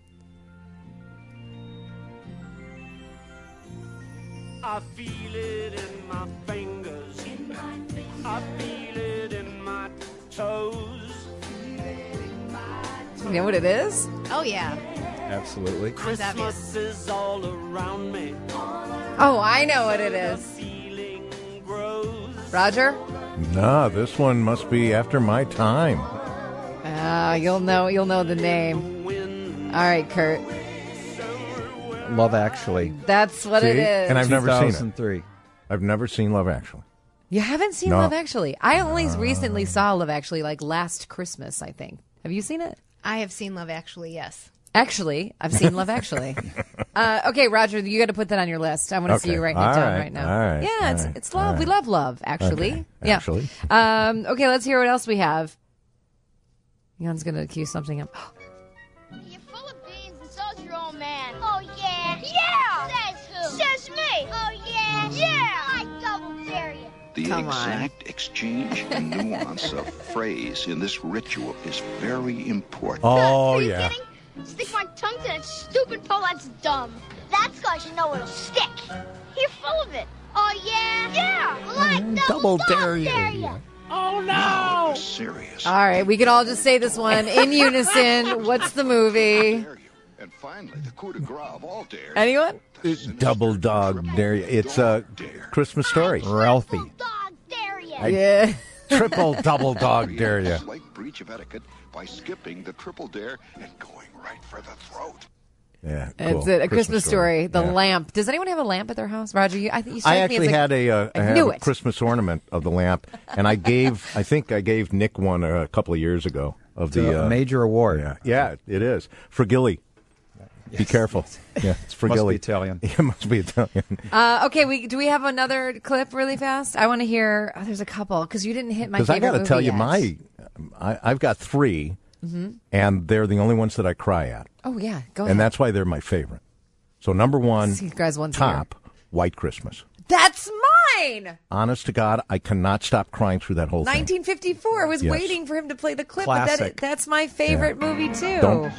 I feel it in my fingers. I feel it in my toes. You know what it is? Oh, yeah. Absolutely. Christmas is all around me. Oh, I know what it is. Roger? No, this one must be After My Time. Ah, you'll know. You'll know the name. All right, Kurt. Love Actually. That's what See? it is. And I've never seen two thousand three. it. I've never seen Love Actually. You haven't seen No. Love Actually? I only recently saw Love Actually, like last Christmas, I think. Have you seen it? I have seen Love Actually, yes. Actually, I've seen Love Actually. Uh, okay, Roger, you got to put that on your list. I want to Okay. see you writing All it down right. right now. All right. Yeah, it's All right. it's love. All We right. love love. Actually, Okay. yeah. Actually. Um, okay, let's hear what else we have. Jan's going to accuse something of. You're full of beans and so's your old man. Oh, yeah? Yeah! Says who? Says me. Oh, yeah? Yeah! I double dare you. The Come on. exact exchange and nuance of phrase in this ritual is very important. Oh, Are you yeah. kidding? Stick my tongue to that stupid pole, that's dumb. That's because you know it'll stick. You're full of it. Oh, yeah? Yeah! Like double, Double dare you. dare you. Oh, Now, no! the serious. All right, we can all just say this one in unison. What's the movie? Dare you. And finally, the coup de grace of all dares. Anyone? Double dog dare you. It's a Christmas Story. Ralphie. Dog dare you. Yeah. Triple double dog dare you. Slight breach of etiquette by skipping the triple dare and going right for the throat. Yeah, cool. It's a, a Christmas, story. The Yeah. lamp. Does anyone have a lamp at their house, Roger? You, I think you. I strike me actually as a- had a, uh, I I had knew a it. Christmas ornament of the lamp, and I gave, I think I gave Nick one a couple of years ago of It's the a uh, major award. Yeah, yeah, it is for Gilly. Be careful. Yeah, it's for Must Gilly. be Italian. It must be Italian. Uh, okay, we do we have another clip really fast? I want to hear. Oh, there's a couple because you didn't hit my Because favorite I got to movie tell you, yet. my, I, I've got three, Mhm. and they're the only ones that I cry at, Oh yeah, go and ahead. that's why they're my favorite. So number one, See you guys once a top, White Christmas. That's mine. Honest to God, I cannot stop crying through that whole thing. nineteen fifty-four. I was Yes. waiting for him to play the clip, but Classic. that, that's my favorite movie too. Don't-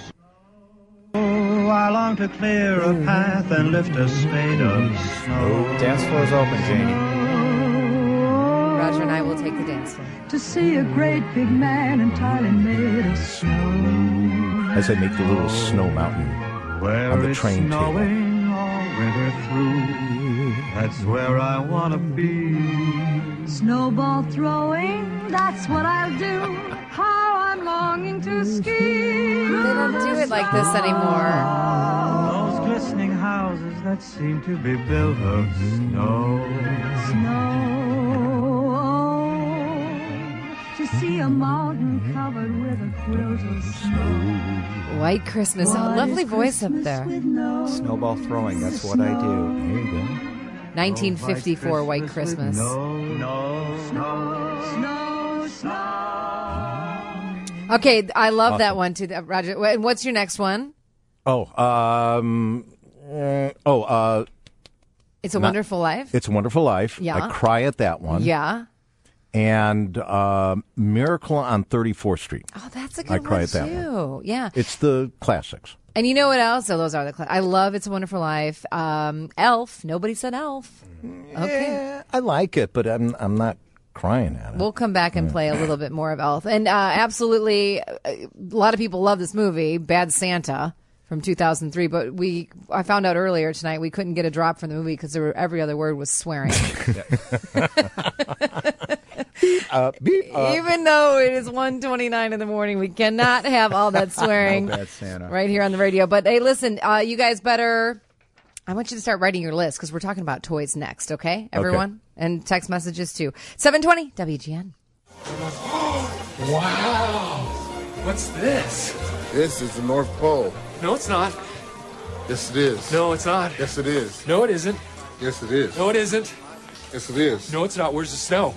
Oh, I long to clear a path and lift a spade of snow. Dance floor's open, Janie. Roger and I will take the dance floor. To see a great big man entirely made of snow. As I make the little snow mountain Where on the it's train table. snowing all winter through. That's where I want to be. Snowball throwing, that's what I'll do. How I'm longing to ski. They don't do it like this anymore. Those glistening houses that seem to be built of snow. Snow. To see a mountain covered with a quilt of snow. White Christmas. A lovely voice up there. Snowball throwing. That's what I do. There you go. nineteen fifty-four White Christmas. No, no, snow. Snow, snow. Okay, I love that Awesome. one too, uh, Roger. And what's your next one? Oh, um, uh, oh, uh, It's a Not- Wonderful Life. It's a Wonderful Life. Yeah. I cry at that one. Yeah. And uh, Miracle on thirty-fourth Street. Oh, that's a good I cry one at that too. one. Yeah. It's the classics. And you know what else? Oh, those are the. Cl- I love It's a Wonderful Life. Um, Elf. Nobody said Elf. Okay. Yeah, I like it, but I'm I'm not crying at it. We'll come back and play a little bit more of Elf. And uh, absolutely, uh, a lot of people love this movie, Bad Santa from two thousand three. But we, I found out earlier tonight, we couldn't get a drop from the movie because every other word was swearing. uh, beep, uh, Even though it is one twenty-nine in the morning, we cannot have all that swearing No Bad Santa. right here on the radio. But hey, listen, uh, you guys better. I want you to start writing your list because we're talking about toys next. Okay, everyone, and text messages too. seven twenty W G N. Wow! What's this? This is the North Pole. No, it's not. Yes, it is. No, it's not. Yes, it is. No, it isn't. Yes, it is. No, it isn't. Yes, it is. No, it's not. Where's the snow?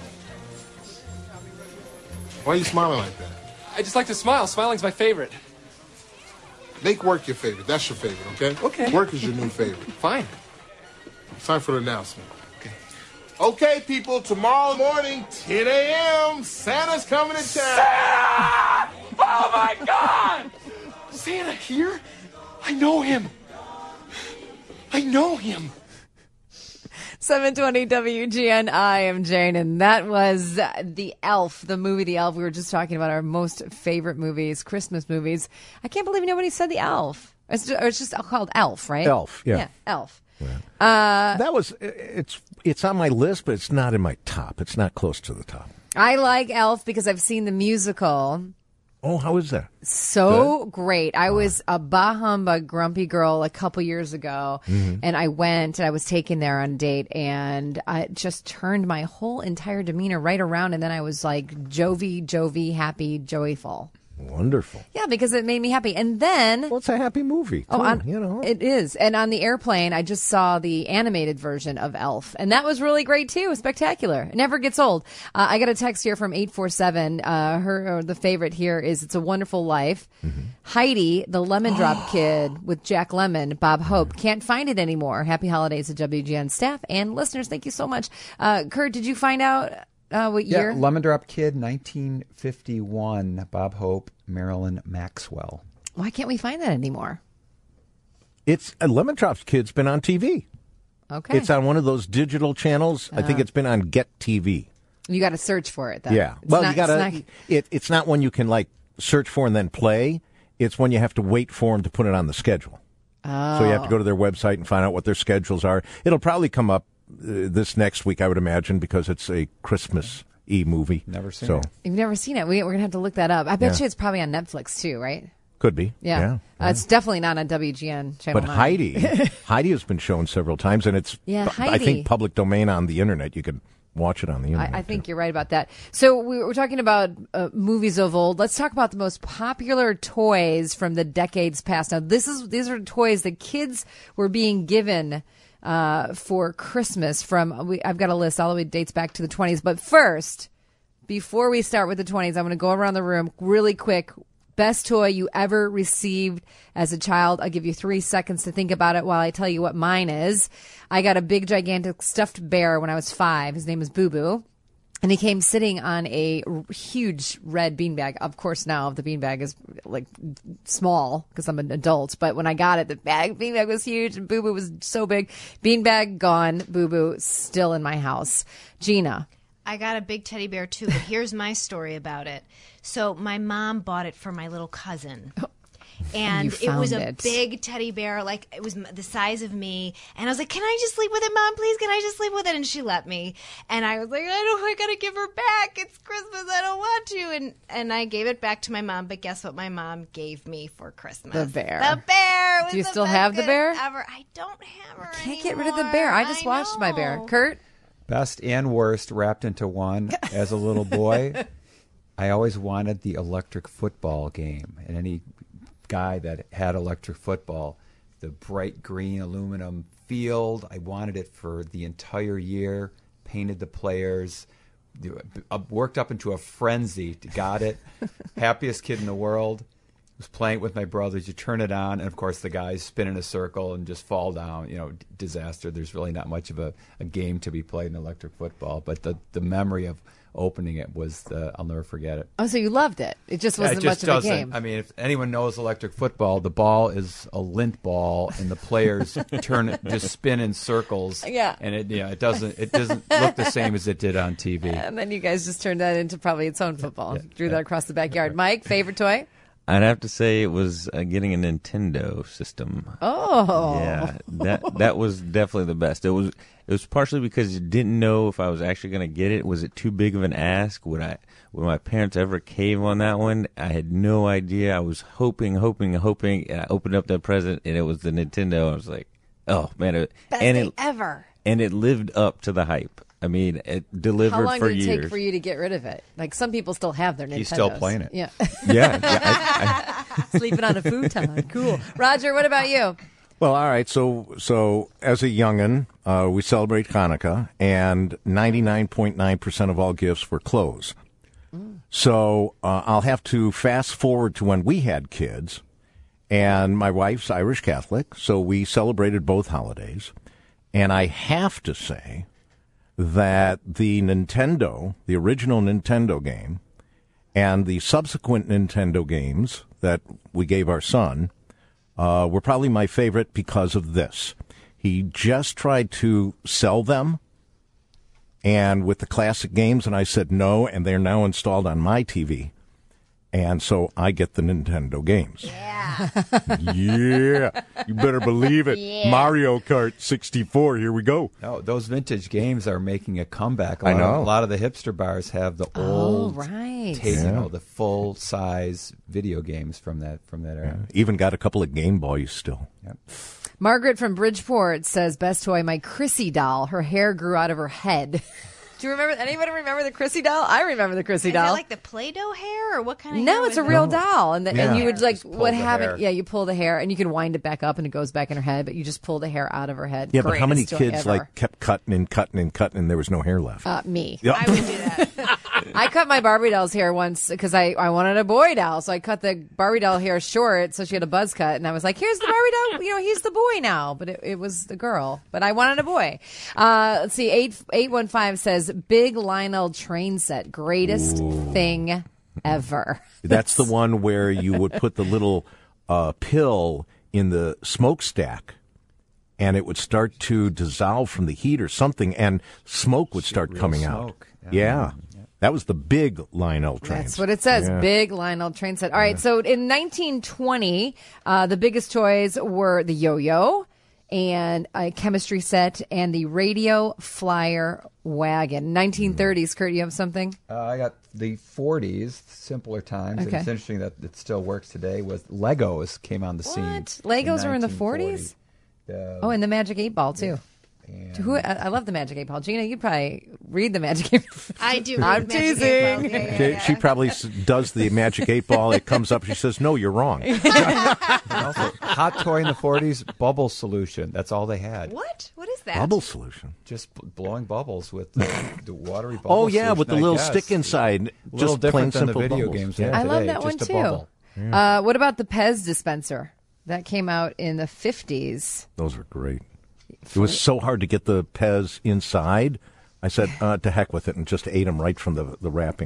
Why are you smiling like that? I just like to smile. Smiling's my favorite. Make work your favorite. That's your favorite, okay? Okay. Work is your new favorite. Fine. It's time for the announcement. Okay. Okay, people, tomorrow morning, ten a.m., Santa's coming to town. Santa! Oh, my God! Santa here? I know him. I know him. seven twenty W G N. I am Jane, and that was uh, The Elf, the movie The Elf. We were just talking about our most favorite movies, Christmas movies. I can't believe nobody said The Elf. It's just, or it's just called Elf, right? Elf, yeah. Yeah, Elf. Uh, that was it's it's on my list, but it's not in my top. It's not close to the top. I like Elf because I've seen the musical. Oh, how is that? So great. I was a bah humbug grumpy girl a couple years ago, Mhm. and I went and I was taken there on a date, and I just turned my whole entire demeanor right around, and then I was like jovy, jovy, happy, joyful. Wonderful. Yeah, because it made me happy. And then... Well, it's a happy movie, too, oh, on, you know. It is. And on the airplane, I just saw the animated version of Elf. And that was really great, too. Spectacular. It never gets old. Uh, I got a text here from eight four seven. Uh, her, or the favorite here is It's a Wonderful Life. Mm-hmm. Heidi, the Lemon Drop Kid with Jack Lemmon, Bob Hope. Can't find it anymore. Happy holidays to W G N staff and listeners. Thank you so much. Uh, Kurt, did you find out... Uh, what year? Yeah, Lemon Drop Kid, nineteen fifty-one. Bob Hope, Marilyn Maxwell. Why can't we find that anymore? It's uh, Lemon Drop Kid's been on T V. Okay. It's on one of those digital channels. Uh, I think it's been on Get T V. You got to search for it, though. Yeah. It's well, not, you got to. It's, not... It, it's not one you can like search for and then play. It's when you have to wait for them to put it on the schedule. Oh. So you have to go to their website and find out what their schedules are. It'll probably come up uh, this next week, I would imagine, because it's a Christmas E movie. Never seen so. it. You've never seen it. We, we're going to have to look that up. I bet Yeah. you it's probably on Netflix, too, right? Could be. Yeah. yeah, Uh, yeah. it's definitely not on W G N Channel But nine. Heidi, Heidi has been shown several times, and it's, Yeah, I Heidi. think, public domain on the Internet. You can watch it on the Internet. I, I think you're right about that. So we we're talking about uh, movies of old. Let's talk about the most popular toys from the decades past. Now, this is these are toys that kids were being given uh, for Christmas. From we, I've got a list all the way dates back to the twenties. But first, before we start with the twenties, I'm going to go around the room really quick. Best toy you ever received as a child. I'll give you three seconds to think about it while I tell you what mine is. I got a big, gigantic stuffed bear when I was five. His name is Boo Boo. And he came sitting on a r- huge red beanbag. Of course, now the beanbag is like small because I'm an adult. But when I got it, the bag beanbag was huge and Boo Boo was so big. Beanbag gone. Boo Boo still in my house. Gina. I got a big teddy bear too, but here's my story about it. So my mom bought it for my little cousin. And You it was found a it. big teddy bear, like it was m- the size of me. And I was like, "Can I just sleep with it, Mom? Please, can I just sleep with it?" And she let me. And I was like, "I don't. I gotta give her back. It's Christmas. I don't want to." And and I gave it back to my mom. But guess what? My mom gave me for Christmas The bear. The bear. It was Do you the still best have the gift bear? Ever. I don't have her. Can't get rid of the bear. I just watched my bear. Kurt? Best and worst wrapped into one. As a little boy, I always wanted the electric football game. And any guy that had electric football, the bright green aluminum field, I wanted it for the entire year, painted the players, uh, worked up into a frenzy, got it. Happiest kid in the world. Was playing it with my brothers. You turn it on, and of course the guys spin in a circle and just fall down. You know, d- disaster. There's really not much of a, a game to be played in electric football, but the the memory of opening it was the, I'll never forget it. Oh, so you loved it. It just Yeah, wasn't it just much of a doesn't. game. I mean, if anyone knows electric football, the ball is a lint ball, and the players turn it, just spin in circles. Yeah. and it yeah, it doesn't it doesn't look the same as it did on T V. And then you guys just turned that into probably its own football. Drew that across the backyard. Mike, favorite toy? I'd have to say it was uh, getting a Nintendo system. Oh. Yeah, that that was definitely the best. It was it was partially because you didn't know if I was actually going to get it. Was it too big of an ask? Would I would my parents ever cave on that one? I had no idea. I was hoping, hoping, hoping. And I opened up that present, and it was the Nintendo. I was like, oh man, it, Best and thing it ever. and it lived up to the hype. I mean, it delivered How long for did it years. take for you to get rid of it? Like some people still have their Nintendos. He's still playing it. Yeah. Yeah, yeah, I- Sleeping on a futon. Cool. Roger, what about you? Well, all right. So, so as a youngin, uh, we celebrate Hanukkah, and ninety-nine point nine percent of all gifts were clothes. So uh, I'll have to fast forward to when we had kids, and my wife's Irish Catholic, so we celebrated both holidays. And I have to say that the Nintendo, the original Nintendo game, and the subsequent Nintendo games that we gave our son uh, were probably my favorite because of this. He just tried to sell them, and with the classic games, and I said no, and they're now installed on my T V. And so I get the Nintendo games. Yeah. Yeah. You better believe it. Yeah. Mario Kart sixty-four. Here we go. No, those vintage games are making a comeback. A I lot know. Of, a lot of the hipster bars have the Oh, old, right. tape, you Yeah. know, the full size video games from that from that era. Even got a couple of Game Boys still. Yep. Margaret from Bridgeport says, best toy, my Chrissy doll. Her hair grew out of her head. Do you remember? Anybody remember the Chrissy doll? I remember the Chrissy Is doll. it like the Play-Doh hair, or what kind of? No, hair it's a was real it? doll, and the, Yeah. and you would like Just pull what the happened? hair. Yeah, you pull the hair, and you can wind it back up, and it goes back in her head. But you just pull the hair out of her head. Yeah, but how many Greatest toy kids ever. like kept cutting and cutting and cutting, and there was no hair left? Uh, me. Yep. I would do that. I cut my Barbie doll's hair once because I, I wanted a boy doll. So I cut the Barbie doll hair short so she had a buzz cut. And I was like, here's the Barbie doll. You know, he's the boy now. But it, it was the girl. But I wanted a boy. Uh, let's see. eight eight one five says, Big Lionel train set. Greatest thing ever. That's the one where you would put the little uh, pill in the smokestack, and it would start to dissolve from the heat or something, and smoke would start real coming out. smoke. Yeah. Yeah. That was the big Lionel train. That's what it says. Yeah. Big Lionel train set. All right. So in nineteen twenty, uh, the biggest toys were the yo-yo and a chemistry set and the radio flyer wagon. nineteen thirties. Kurt, you have something? Uh, I got the forties, simpler times. Okay. And it's interesting that it still works today. Was Legos came on the scene. What? Legos were in the forties? Uh, Oh, and the Magic eight Ball, too. Who, I, I love the Magic eight Ball. Gina, you probably read the Magic eight Ball. I do. read I'm Magic eight Balls. teasing. Yeah, yeah, She, yeah. she probably s- does the magic eight ball. It comes up. She says, "No, you're wrong." and also, hot toy in the forties, bubble solution. That's all they had. What? What is that? Bubble solution. Just b- blowing bubbles with uh, the watery bubble. Oh yeah, with the solution, I little guess. stick inside. A little Just plain different than the simple video bubbles. games. Yeah. they have I love today, that one, just a too. bubble. Uh, what about the Pez dispenser? That came out in the fifties. Those are great. It was so hard to get the Pez inside. I said, uh, to heck with it, and just ate them right from the, the wrapping.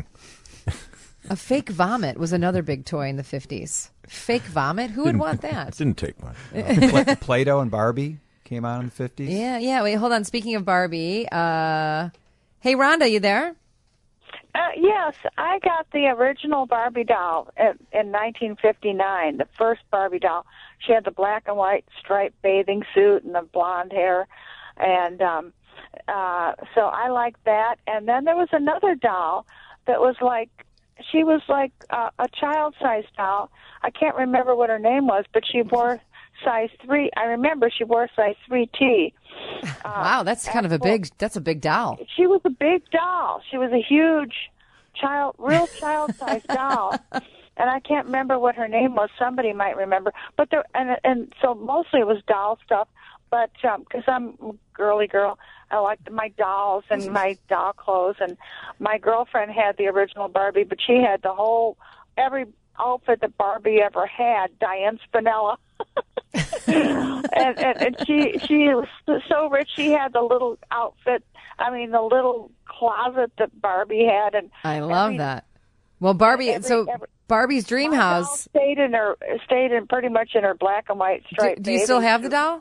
A fake vomit was another big toy in the fifties. Fake vomit? Who would want that? It didn't take much. Pla- Play-Doh and Barbie came out in the fifties. Yeah, yeah. Wait, hold on. Speaking of Barbie, uh, hey, Rhonda, you there? Uh, yes, I got the original Barbie doll in, in nineteen fifty-nine, the first Barbie doll. She had the black and white striped bathing suit and the blonde hair. And um, uh, so I liked that. And then there was another doll that was like, she was like uh, a child-sized doll. I can't remember what her name was, but she wore size three. I remember she wore size three T. Uh, Wow, that's kind of a big. That's a big doll. She was a big doll. She was a huge child, real child-sized doll, and I can't remember what her name was. Somebody might remember. But there, and and so mostly it was doll stuff. But because I'm a girly girl, I liked my dolls and my doll clothes. And my girlfriend had the original Barbie, but she had the whole every outfit that Barbie ever had. Diane Spinella. and, and and she she was so rich. She had the little outfit. I mean, the little closet that Barbie had, and I love every- that. Well, Barbie. every- so every- Barbie's dream my doll house. stayed in her stayed in pretty much in her black and white Do, striped. do you still bathing have the suit. doll?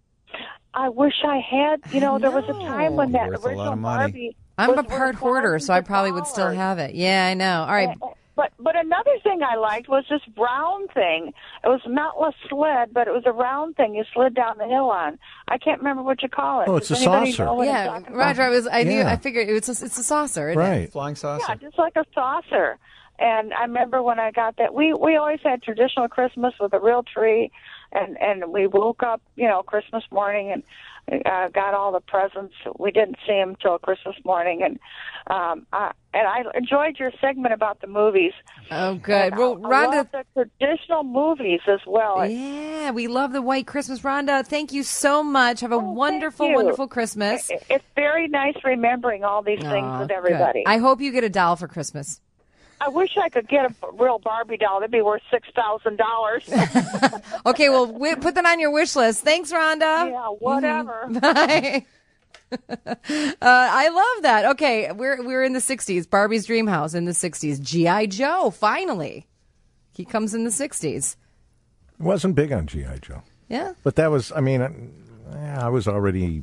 I wish I had. You know, there was a time when that Worth a lot original of money. Barbie. I'm was a part worth hoarder, so I probably would still dollars. have it. Yeah, I know. All right. But but another thing I liked was this round thing. It was not a sled, but it was a round thing you slid down the hill on. I can't remember what you call it. Oh, it's Does a anybody saucer. know what I'm Yeah, talking about? Roger. I was. I knew. Yeah. I figured it's a, it's a saucer. Isn't Right. It? Flying saucer. Yeah, just like a saucer. And I remember when I got that, we we always had traditional Christmas with a real tree, and and we woke up, you know, Christmas morning and uh, got all the presents. We didn't see them till Christmas morning, and um, I, and I enjoyed your segment about the movies. Oh, good. And Well, I, I Rhonda. love the traditional movies as well. Yeah, we love the white Christmas. Rhonda, thank you so much. Have a wonderful, Oh, you. wonderful Christmas. It- It's very nice remembering all these things Aw, with good. everybody. I hope you get a doll for Christmas. I wish I could get a real Barbie doll. That'd be worth six thousand dollars. Okay, well, we, put that on your wish list. Thanks, Rhonda. Yeah, whatever. Bye. uh, I love that. Okay, we're we're in the sixties. Barbie's dream house in the sixties. G I. Joe, finally. He comes in the sixties. Wasn't big on G I. Joe. Yeah. But that was, I mean, I, I was already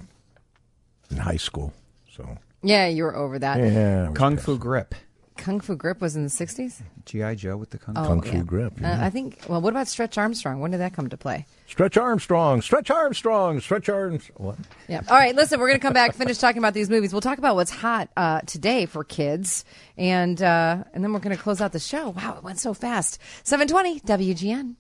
in high school, so. Yeah, you were over that. Yeah. I was Kung pissed. Fu Grip. Kung Fu Grip was in the sixties? G I. Joe with the Kung, Oh, Kung yeah. Fu Grip. Uh, yeah. I think, well, what about Stretch Armstrong? When did that come to play? Stretch Armstrong, Stretch Armstrong, Stretch Arms. What? Yeah. All right, listen, we're going to come back, finish talking about these movies. We'll talk about what's hot uh, today for kids, and uh, and then we're going to close out the show. Wow, it went so fast. seven twenty W G N.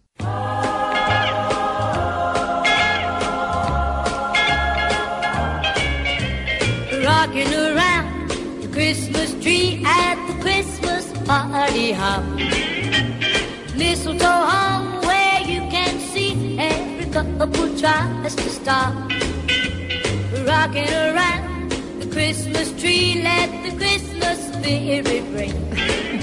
Rocking around Christmas tree at the Christmas party hop. Mistletoe hung where you can see every couple tries to stop. Rocking around the Christmas tree, let the Christmas spirit ring.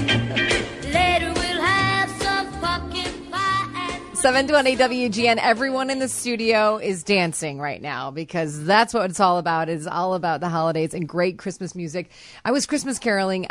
Later we'll have some pumpkin pie and seven twenty W G N. Everyone in the studio is dancing right now because that's what it's all about. It's all about the holidays and great Christmas music. I was Christmas caroling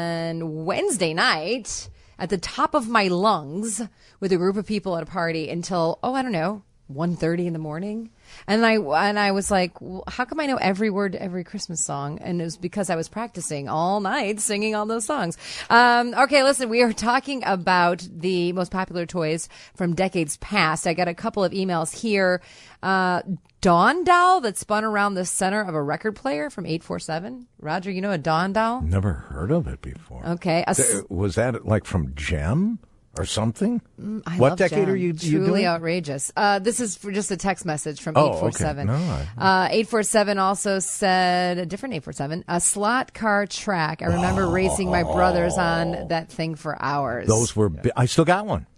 on Wednesday night at the top of my lungs with a group of people at a party until, oh, I don't know, one thirty in the morning. And I and I was like, well, how come I know every word to every Christmas song? And it was because I was practicing all night singing all those songs. Um, okay, listen, we are talking about the most popular toys from decades past. I got a couple of emails here. Uh, Dawn doll that spun around the center of a record player from eight four seven. Roger, you know a Dawn doll? Never heard of it before. Okay. A s- Was that like from Gem or something? Mm, I what love decade Gem. are you, you Truly doing? outrageous. Uh, this is for just a text message from Oh, eight four seven. okay. No, I- uh, eight four seven also said, a different eight four seven, a slot car track. I remember racing my brothers on that thing for hours. Those were. Bi- I still got one.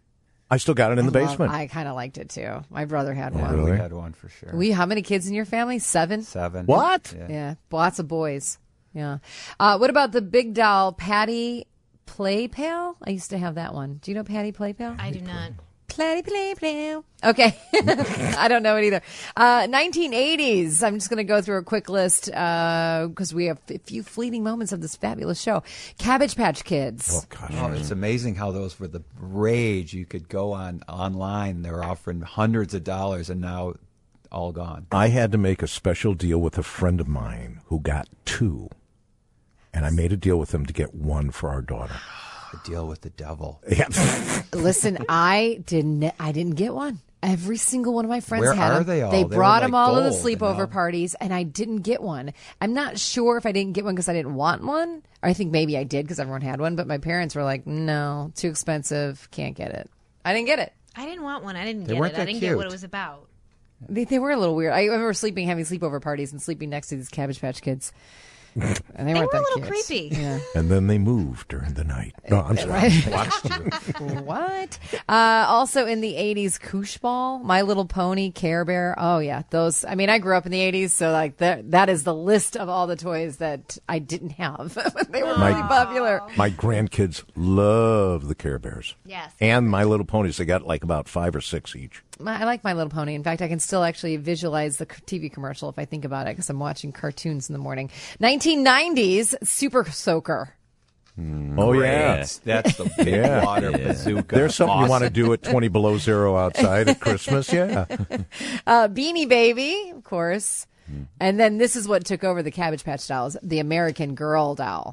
I still got it in the I love- basement. I kind of liked it too. My brother had Yeah, one. really? We had one for sure. We, how many kids in your family? Seven? Seven. What? Yeah. Yeah, lots of boys. Yeah. Uh, what about the big doll Patty Play Pail? I used to have that one. Do you know Patty Play Pail? I do not. Patty Play Pail. Okay. I don't know it either. Uh, nineteen eighties. I'm just going to go through a quick list because we have a few fleeting moments of this fabulous show. Cabbage Patch Kids. Oh, gosh. Oh, it's amazing how those were the rage. You could go on online. They were offering hundreds of dollars, and now all gone. I had to make a special deal with a friend of mine who got two, and I made a deal with him to get one for our daughter. A deal with the devil. Yeah. Listen, I didn't. I didn't get one. Every single one of my friends Where had are them. they all? They They were brought like them all to the gold, you sleepover know? parties, and I didn't get one. I'm not sure if I didn't get one because I didn't want one. Or I think maybe I did because everyone had one. But my parents were like, "No, too expensive. Can't get it." I didn't get it. I didn't want one. I didn't They get weren't it. I that didn't get what cute. it was about. They, they were a little weird. I remember sleeping, having sleepover parties, and sleeping next to these Cabbage Patch Kids. And they, They weren't were a that little cute. creepy. Yeah. And then they moved during the night. No, I'm sorry. Right. Watched you. What? Uh, also in the eighties, Koosh Ball, My Little Pony, Care Bear. Oh, yeah. Those. I mean, I grew up in the eighties, so like that, that is the list of all the toys that I didn't have. They were My- really popular. My grandkids love the Care Bears. Yes. And My Little Ponies. They got like about five or six each. My, I like My Little Pony. In fact, I can still actually visualize the T V commercial if I think about it because I'm watching cartoons in the morning. nineteen nineties, Super Soaker. Oh, yeah. That's, that's the big Yeah. water bazooka. There's something you want to Awesome. do at twenty below zero outside at Christmas. Yeah. Uh, Beanie Baby, of course. And then this is what took over the Cabbage Patch dolls, the American Girl doll.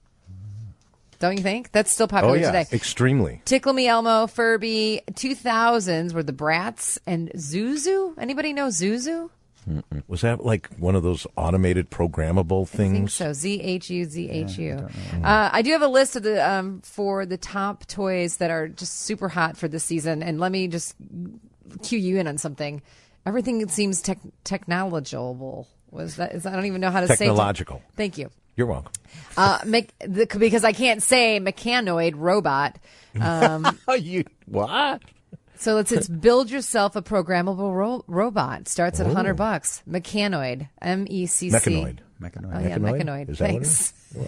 Don't you think? That's still popular Oh, yeah. today. Extremely. Tickle Me Elmo, Furby. two thousands were the Bratz and Zuzu. Anybody know Zuzu? Was that like one of those automated programmable things? I think so. Z H U Z H U. Uh, I do have a list of the um, for the top toys that are just super hot for this season. And let me just cue you in on something. Everything seems tech technological. Was that? Is, I don't even know how to say. Technological. Te- Thank you. You're welcome. Uh, me- the, because I can't say mechanoid robot. Um, you what? so it's it's build yourself a programmable ro- robot. Starts at a Oh. hundred bucks. Mechanoid. M E C C. Mechanoid. Oh yeah, mechanoid. Is that Thanks.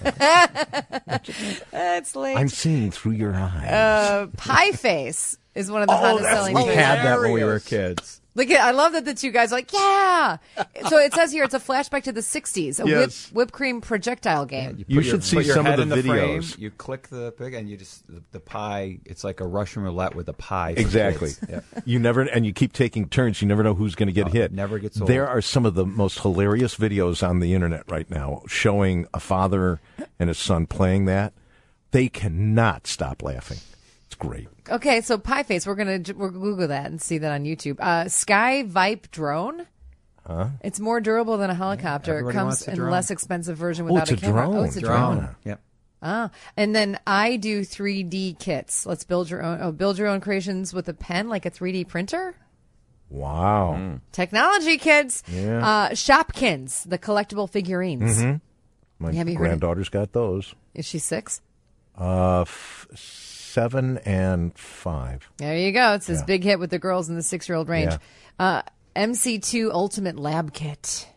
what it is? It's late. I'm seeing through your eyes. Uh, Pie Face is one of the Oh, hottest that's selling. We toys. had that when we were kids. Look at, I love that the two guys are like, yeah. So it says here it's a flashback to the sixties, a Yes. whip, whip cream projectile game. You put should your, see put your some of head the in frame, videos. you click the pig, and you just the, the pie. It's like a Russian roulette with a pie. for Exactly. kids. Yeah. You never, and you keep taking turns. You never know who's going to get No, hit. never gets old. There are some of the most hilarious videos on the internet right now showing a father and his son playing that. They cannot stop laughing. It's great. Okay, so Pie Face, we're gonna we're gonna Google that and see that on YouTube. Uh, Sky Vipe drone. Huh? It's more durable than a helicopter. It everybody comes wants a in drone. less expensive version Oh, without it's a camera. drone. Oh, it's a Drone. drone. Yep. Ah, and then I do three D kits. Let's build your own. Oh, build your own creations with a pen, like a three D printer. Wow. Technology, kids. Yeah. Uh, Shopkins, the collectible figurines. Mhm. My Have you heard it? granddaughter's got those. Is she six? Uh, f- seven and five. There you go. It's his Yeah. big hit with the girls in the six-year-old range. Yeah. Uh, M C two Ultimate Lab Kit.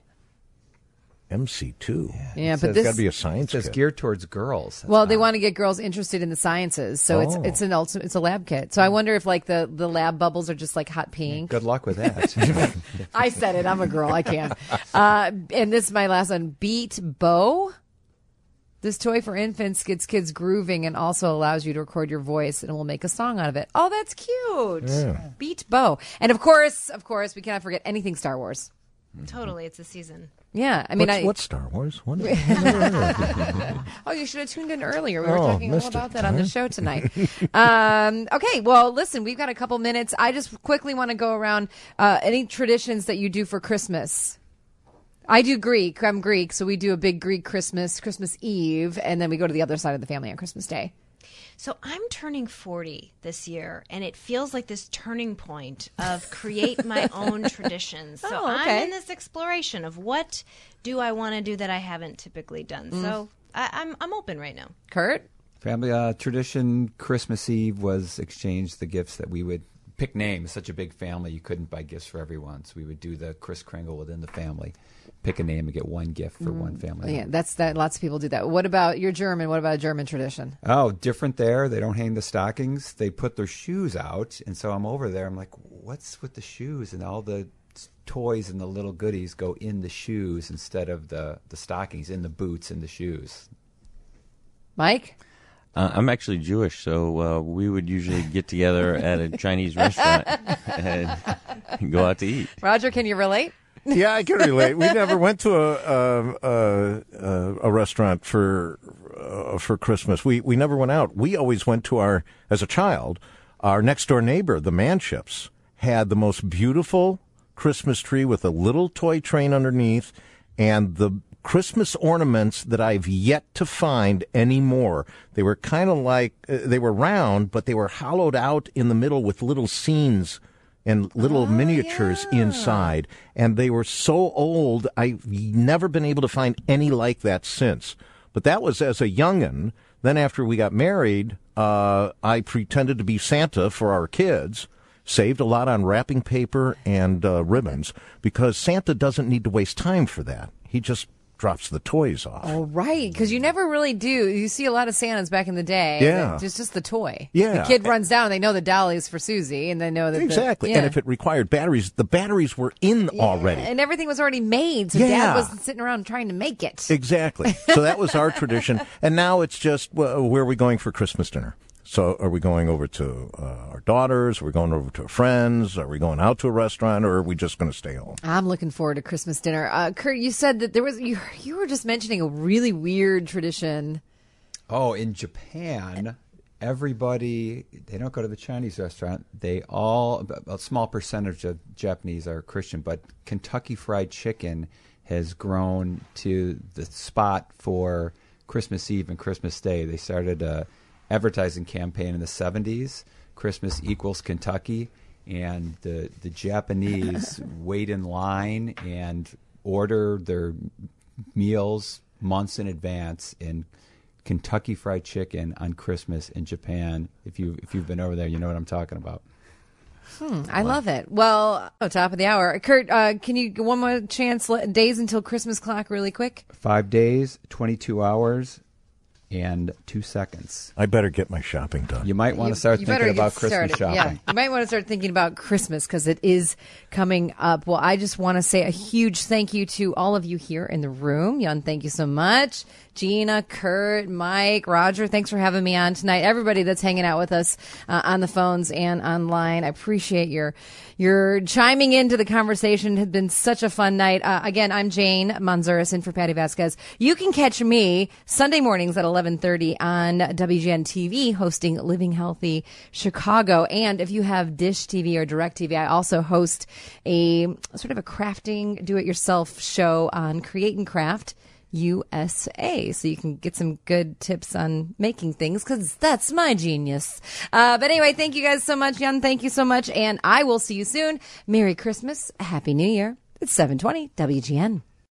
M C two. Yeah, It but says- this got to be a science It's kit. geared towards girls. well, they want to get girls interested in the sciences, so it's Oh. it's an ultimate it's a lab kit. So I wonder if like the the lab bubbles are just like hot pink. Good luck with that. I said it. I'm a girl. I can. Uh, and this is my last one. Beat Bow. This toy for infants gets kids grooving and also allows you to record your voice and will make a song out of it. Oh, that's cute. Yeah. Beat Bow. And of course, of course, we cannot forget anything Star Wars. Totally, it's a season. Yeah, I mean, what's, I, what's Star Wars? What is oh, you should have tuned in earlier. We were Oh, talking all missed about it. that on the show tonight. um, okay, well, listen, we've got a couple minutes. I just quickly want to go around uh, any traditions that you do for Christmas. I do Greek. I'm Greek, so we do a big Greek Christmas, Christmas Eve, and then we go to the other side of the family on Christmas Day. So I'm turning forty this year, and it feels like this turning point of create my own traditions. So Oh, okay. I'm in this exploration of what do I want to do that I haven't typically done. Mm. So I, I'm I'm open right now. Kurt? Family uh, tradition, Christmas Eve was exchange the gifts that we would pick names. Such a big family, you couldn't buy gifts for everyone. So we would do the Kris Kringle within the family. Pick a name and get one gift for one family. Yeah, that's that. Lots of people do that. What about you're German? What about a German tradition? Oh, different there. They don't hang the stockings. They put their shoes out. And so I'm over there. I'm like, what's with the shoes? And all the toys and the little goodies go in the shoes instead of the, the stockings, in the boots and the shoes. Mike? Uh, I'm actually Jewish, so uh, we would usually get together at a Chinese restaurant and go out to eat. Roger, can you relate? Yeah, I can relate. We never went to a a, a, a restaurant for uh, for Christmas. We we never went out. We always went to our as a child. Our next door neighbor, the Manships, had the most beautiful Christmas tree with a little toy train underneath, and the Christmas ornaments that I've yet to find anymore. They were kind of like uh, they were round, but they were hollowed out in the middle with little scenes and little miniatures inside. And they were so old, I've never been able to find any like that since. But that was as a youngin'. Then after we got married, uh, I pretended to be Santa for our kids, saved a lot on wrapping paper and uh, ribbons, because Santa doesn't need to waste time for that. He just drops the toys off. Oh, right, because you never really do. You see a lot of Santas back in the day. Yeah. It's just the toy. Yeah. The kid runs down, and they know the dolly is for Susie, and they know that Exactly. The, yeah. And if it required batteries, the batteries were in already. And everything was already made, so Yeah. Dad wasn't sitting around trying to make it. Exactly. So that was our tradition. And now it's just, well, where are we going for Christmas dinner? So are we going over to uh, our daughters? Are we going over to our friends? Are we going out to a restaurant? Or are we just going to stay home? I'm looking forward to Christmas dinner. Uh, Kurt, you said that there was you. You were just mentioning a really weird tradition. Oh, in Japan, everybody, they don't go to the Chinese restaurant. They all, a small percentage of Japanese are Christian, but Kentucky Fried Chicken has grown to the spot for Christmas Eve and Christmas Day. They started a advertising campaign in the seventies, Christmas equals Kentucky, and the the Japanese wait in line and order their meals months in advance in Kentucky Fried Chicken on Christmas in Japan. If you if you've been over there, you know what I'm talking about. Hmm, I love it. Well, oh, top of the hour, Kurt. Uh, can you get one more chance? Let, days until Christmas clock, really quick. Five days, twenty-two hours. And two seconds. I better get my shopping done. You might want You- to start you thinking better about get Christmas started. shopping. Yeah, you might want to start thinking about Christmas because it is coming up. Well, I just want to say a huge thank you to all of you here in the room. Jan, thank you so much. Gina, Kurt, Mike, Roger, thanks for having me on tonight. Everybody that's hanging out with us uh, on the phones and online, I appreciate your your chiming into the conversation. It has been such a fun night. Uh, again, I'm Jane Manzuris in for Patty Vasquez. You can catch me Sunday mornings at eleven thirty on W G N T V hosting Living Healthy Chicago. And if you have Dish T V or Direct T V, I also host a sort of a crafting, do-it-yourself show on Create and Craft U S A, so you can get some good tips on making things, because that's my genius. Uh, but anyway, thank you guys so much, Jan. Thank you so much, and I will see you soon. Merry Christmas, Happy New Year. It's seven twenty W G N.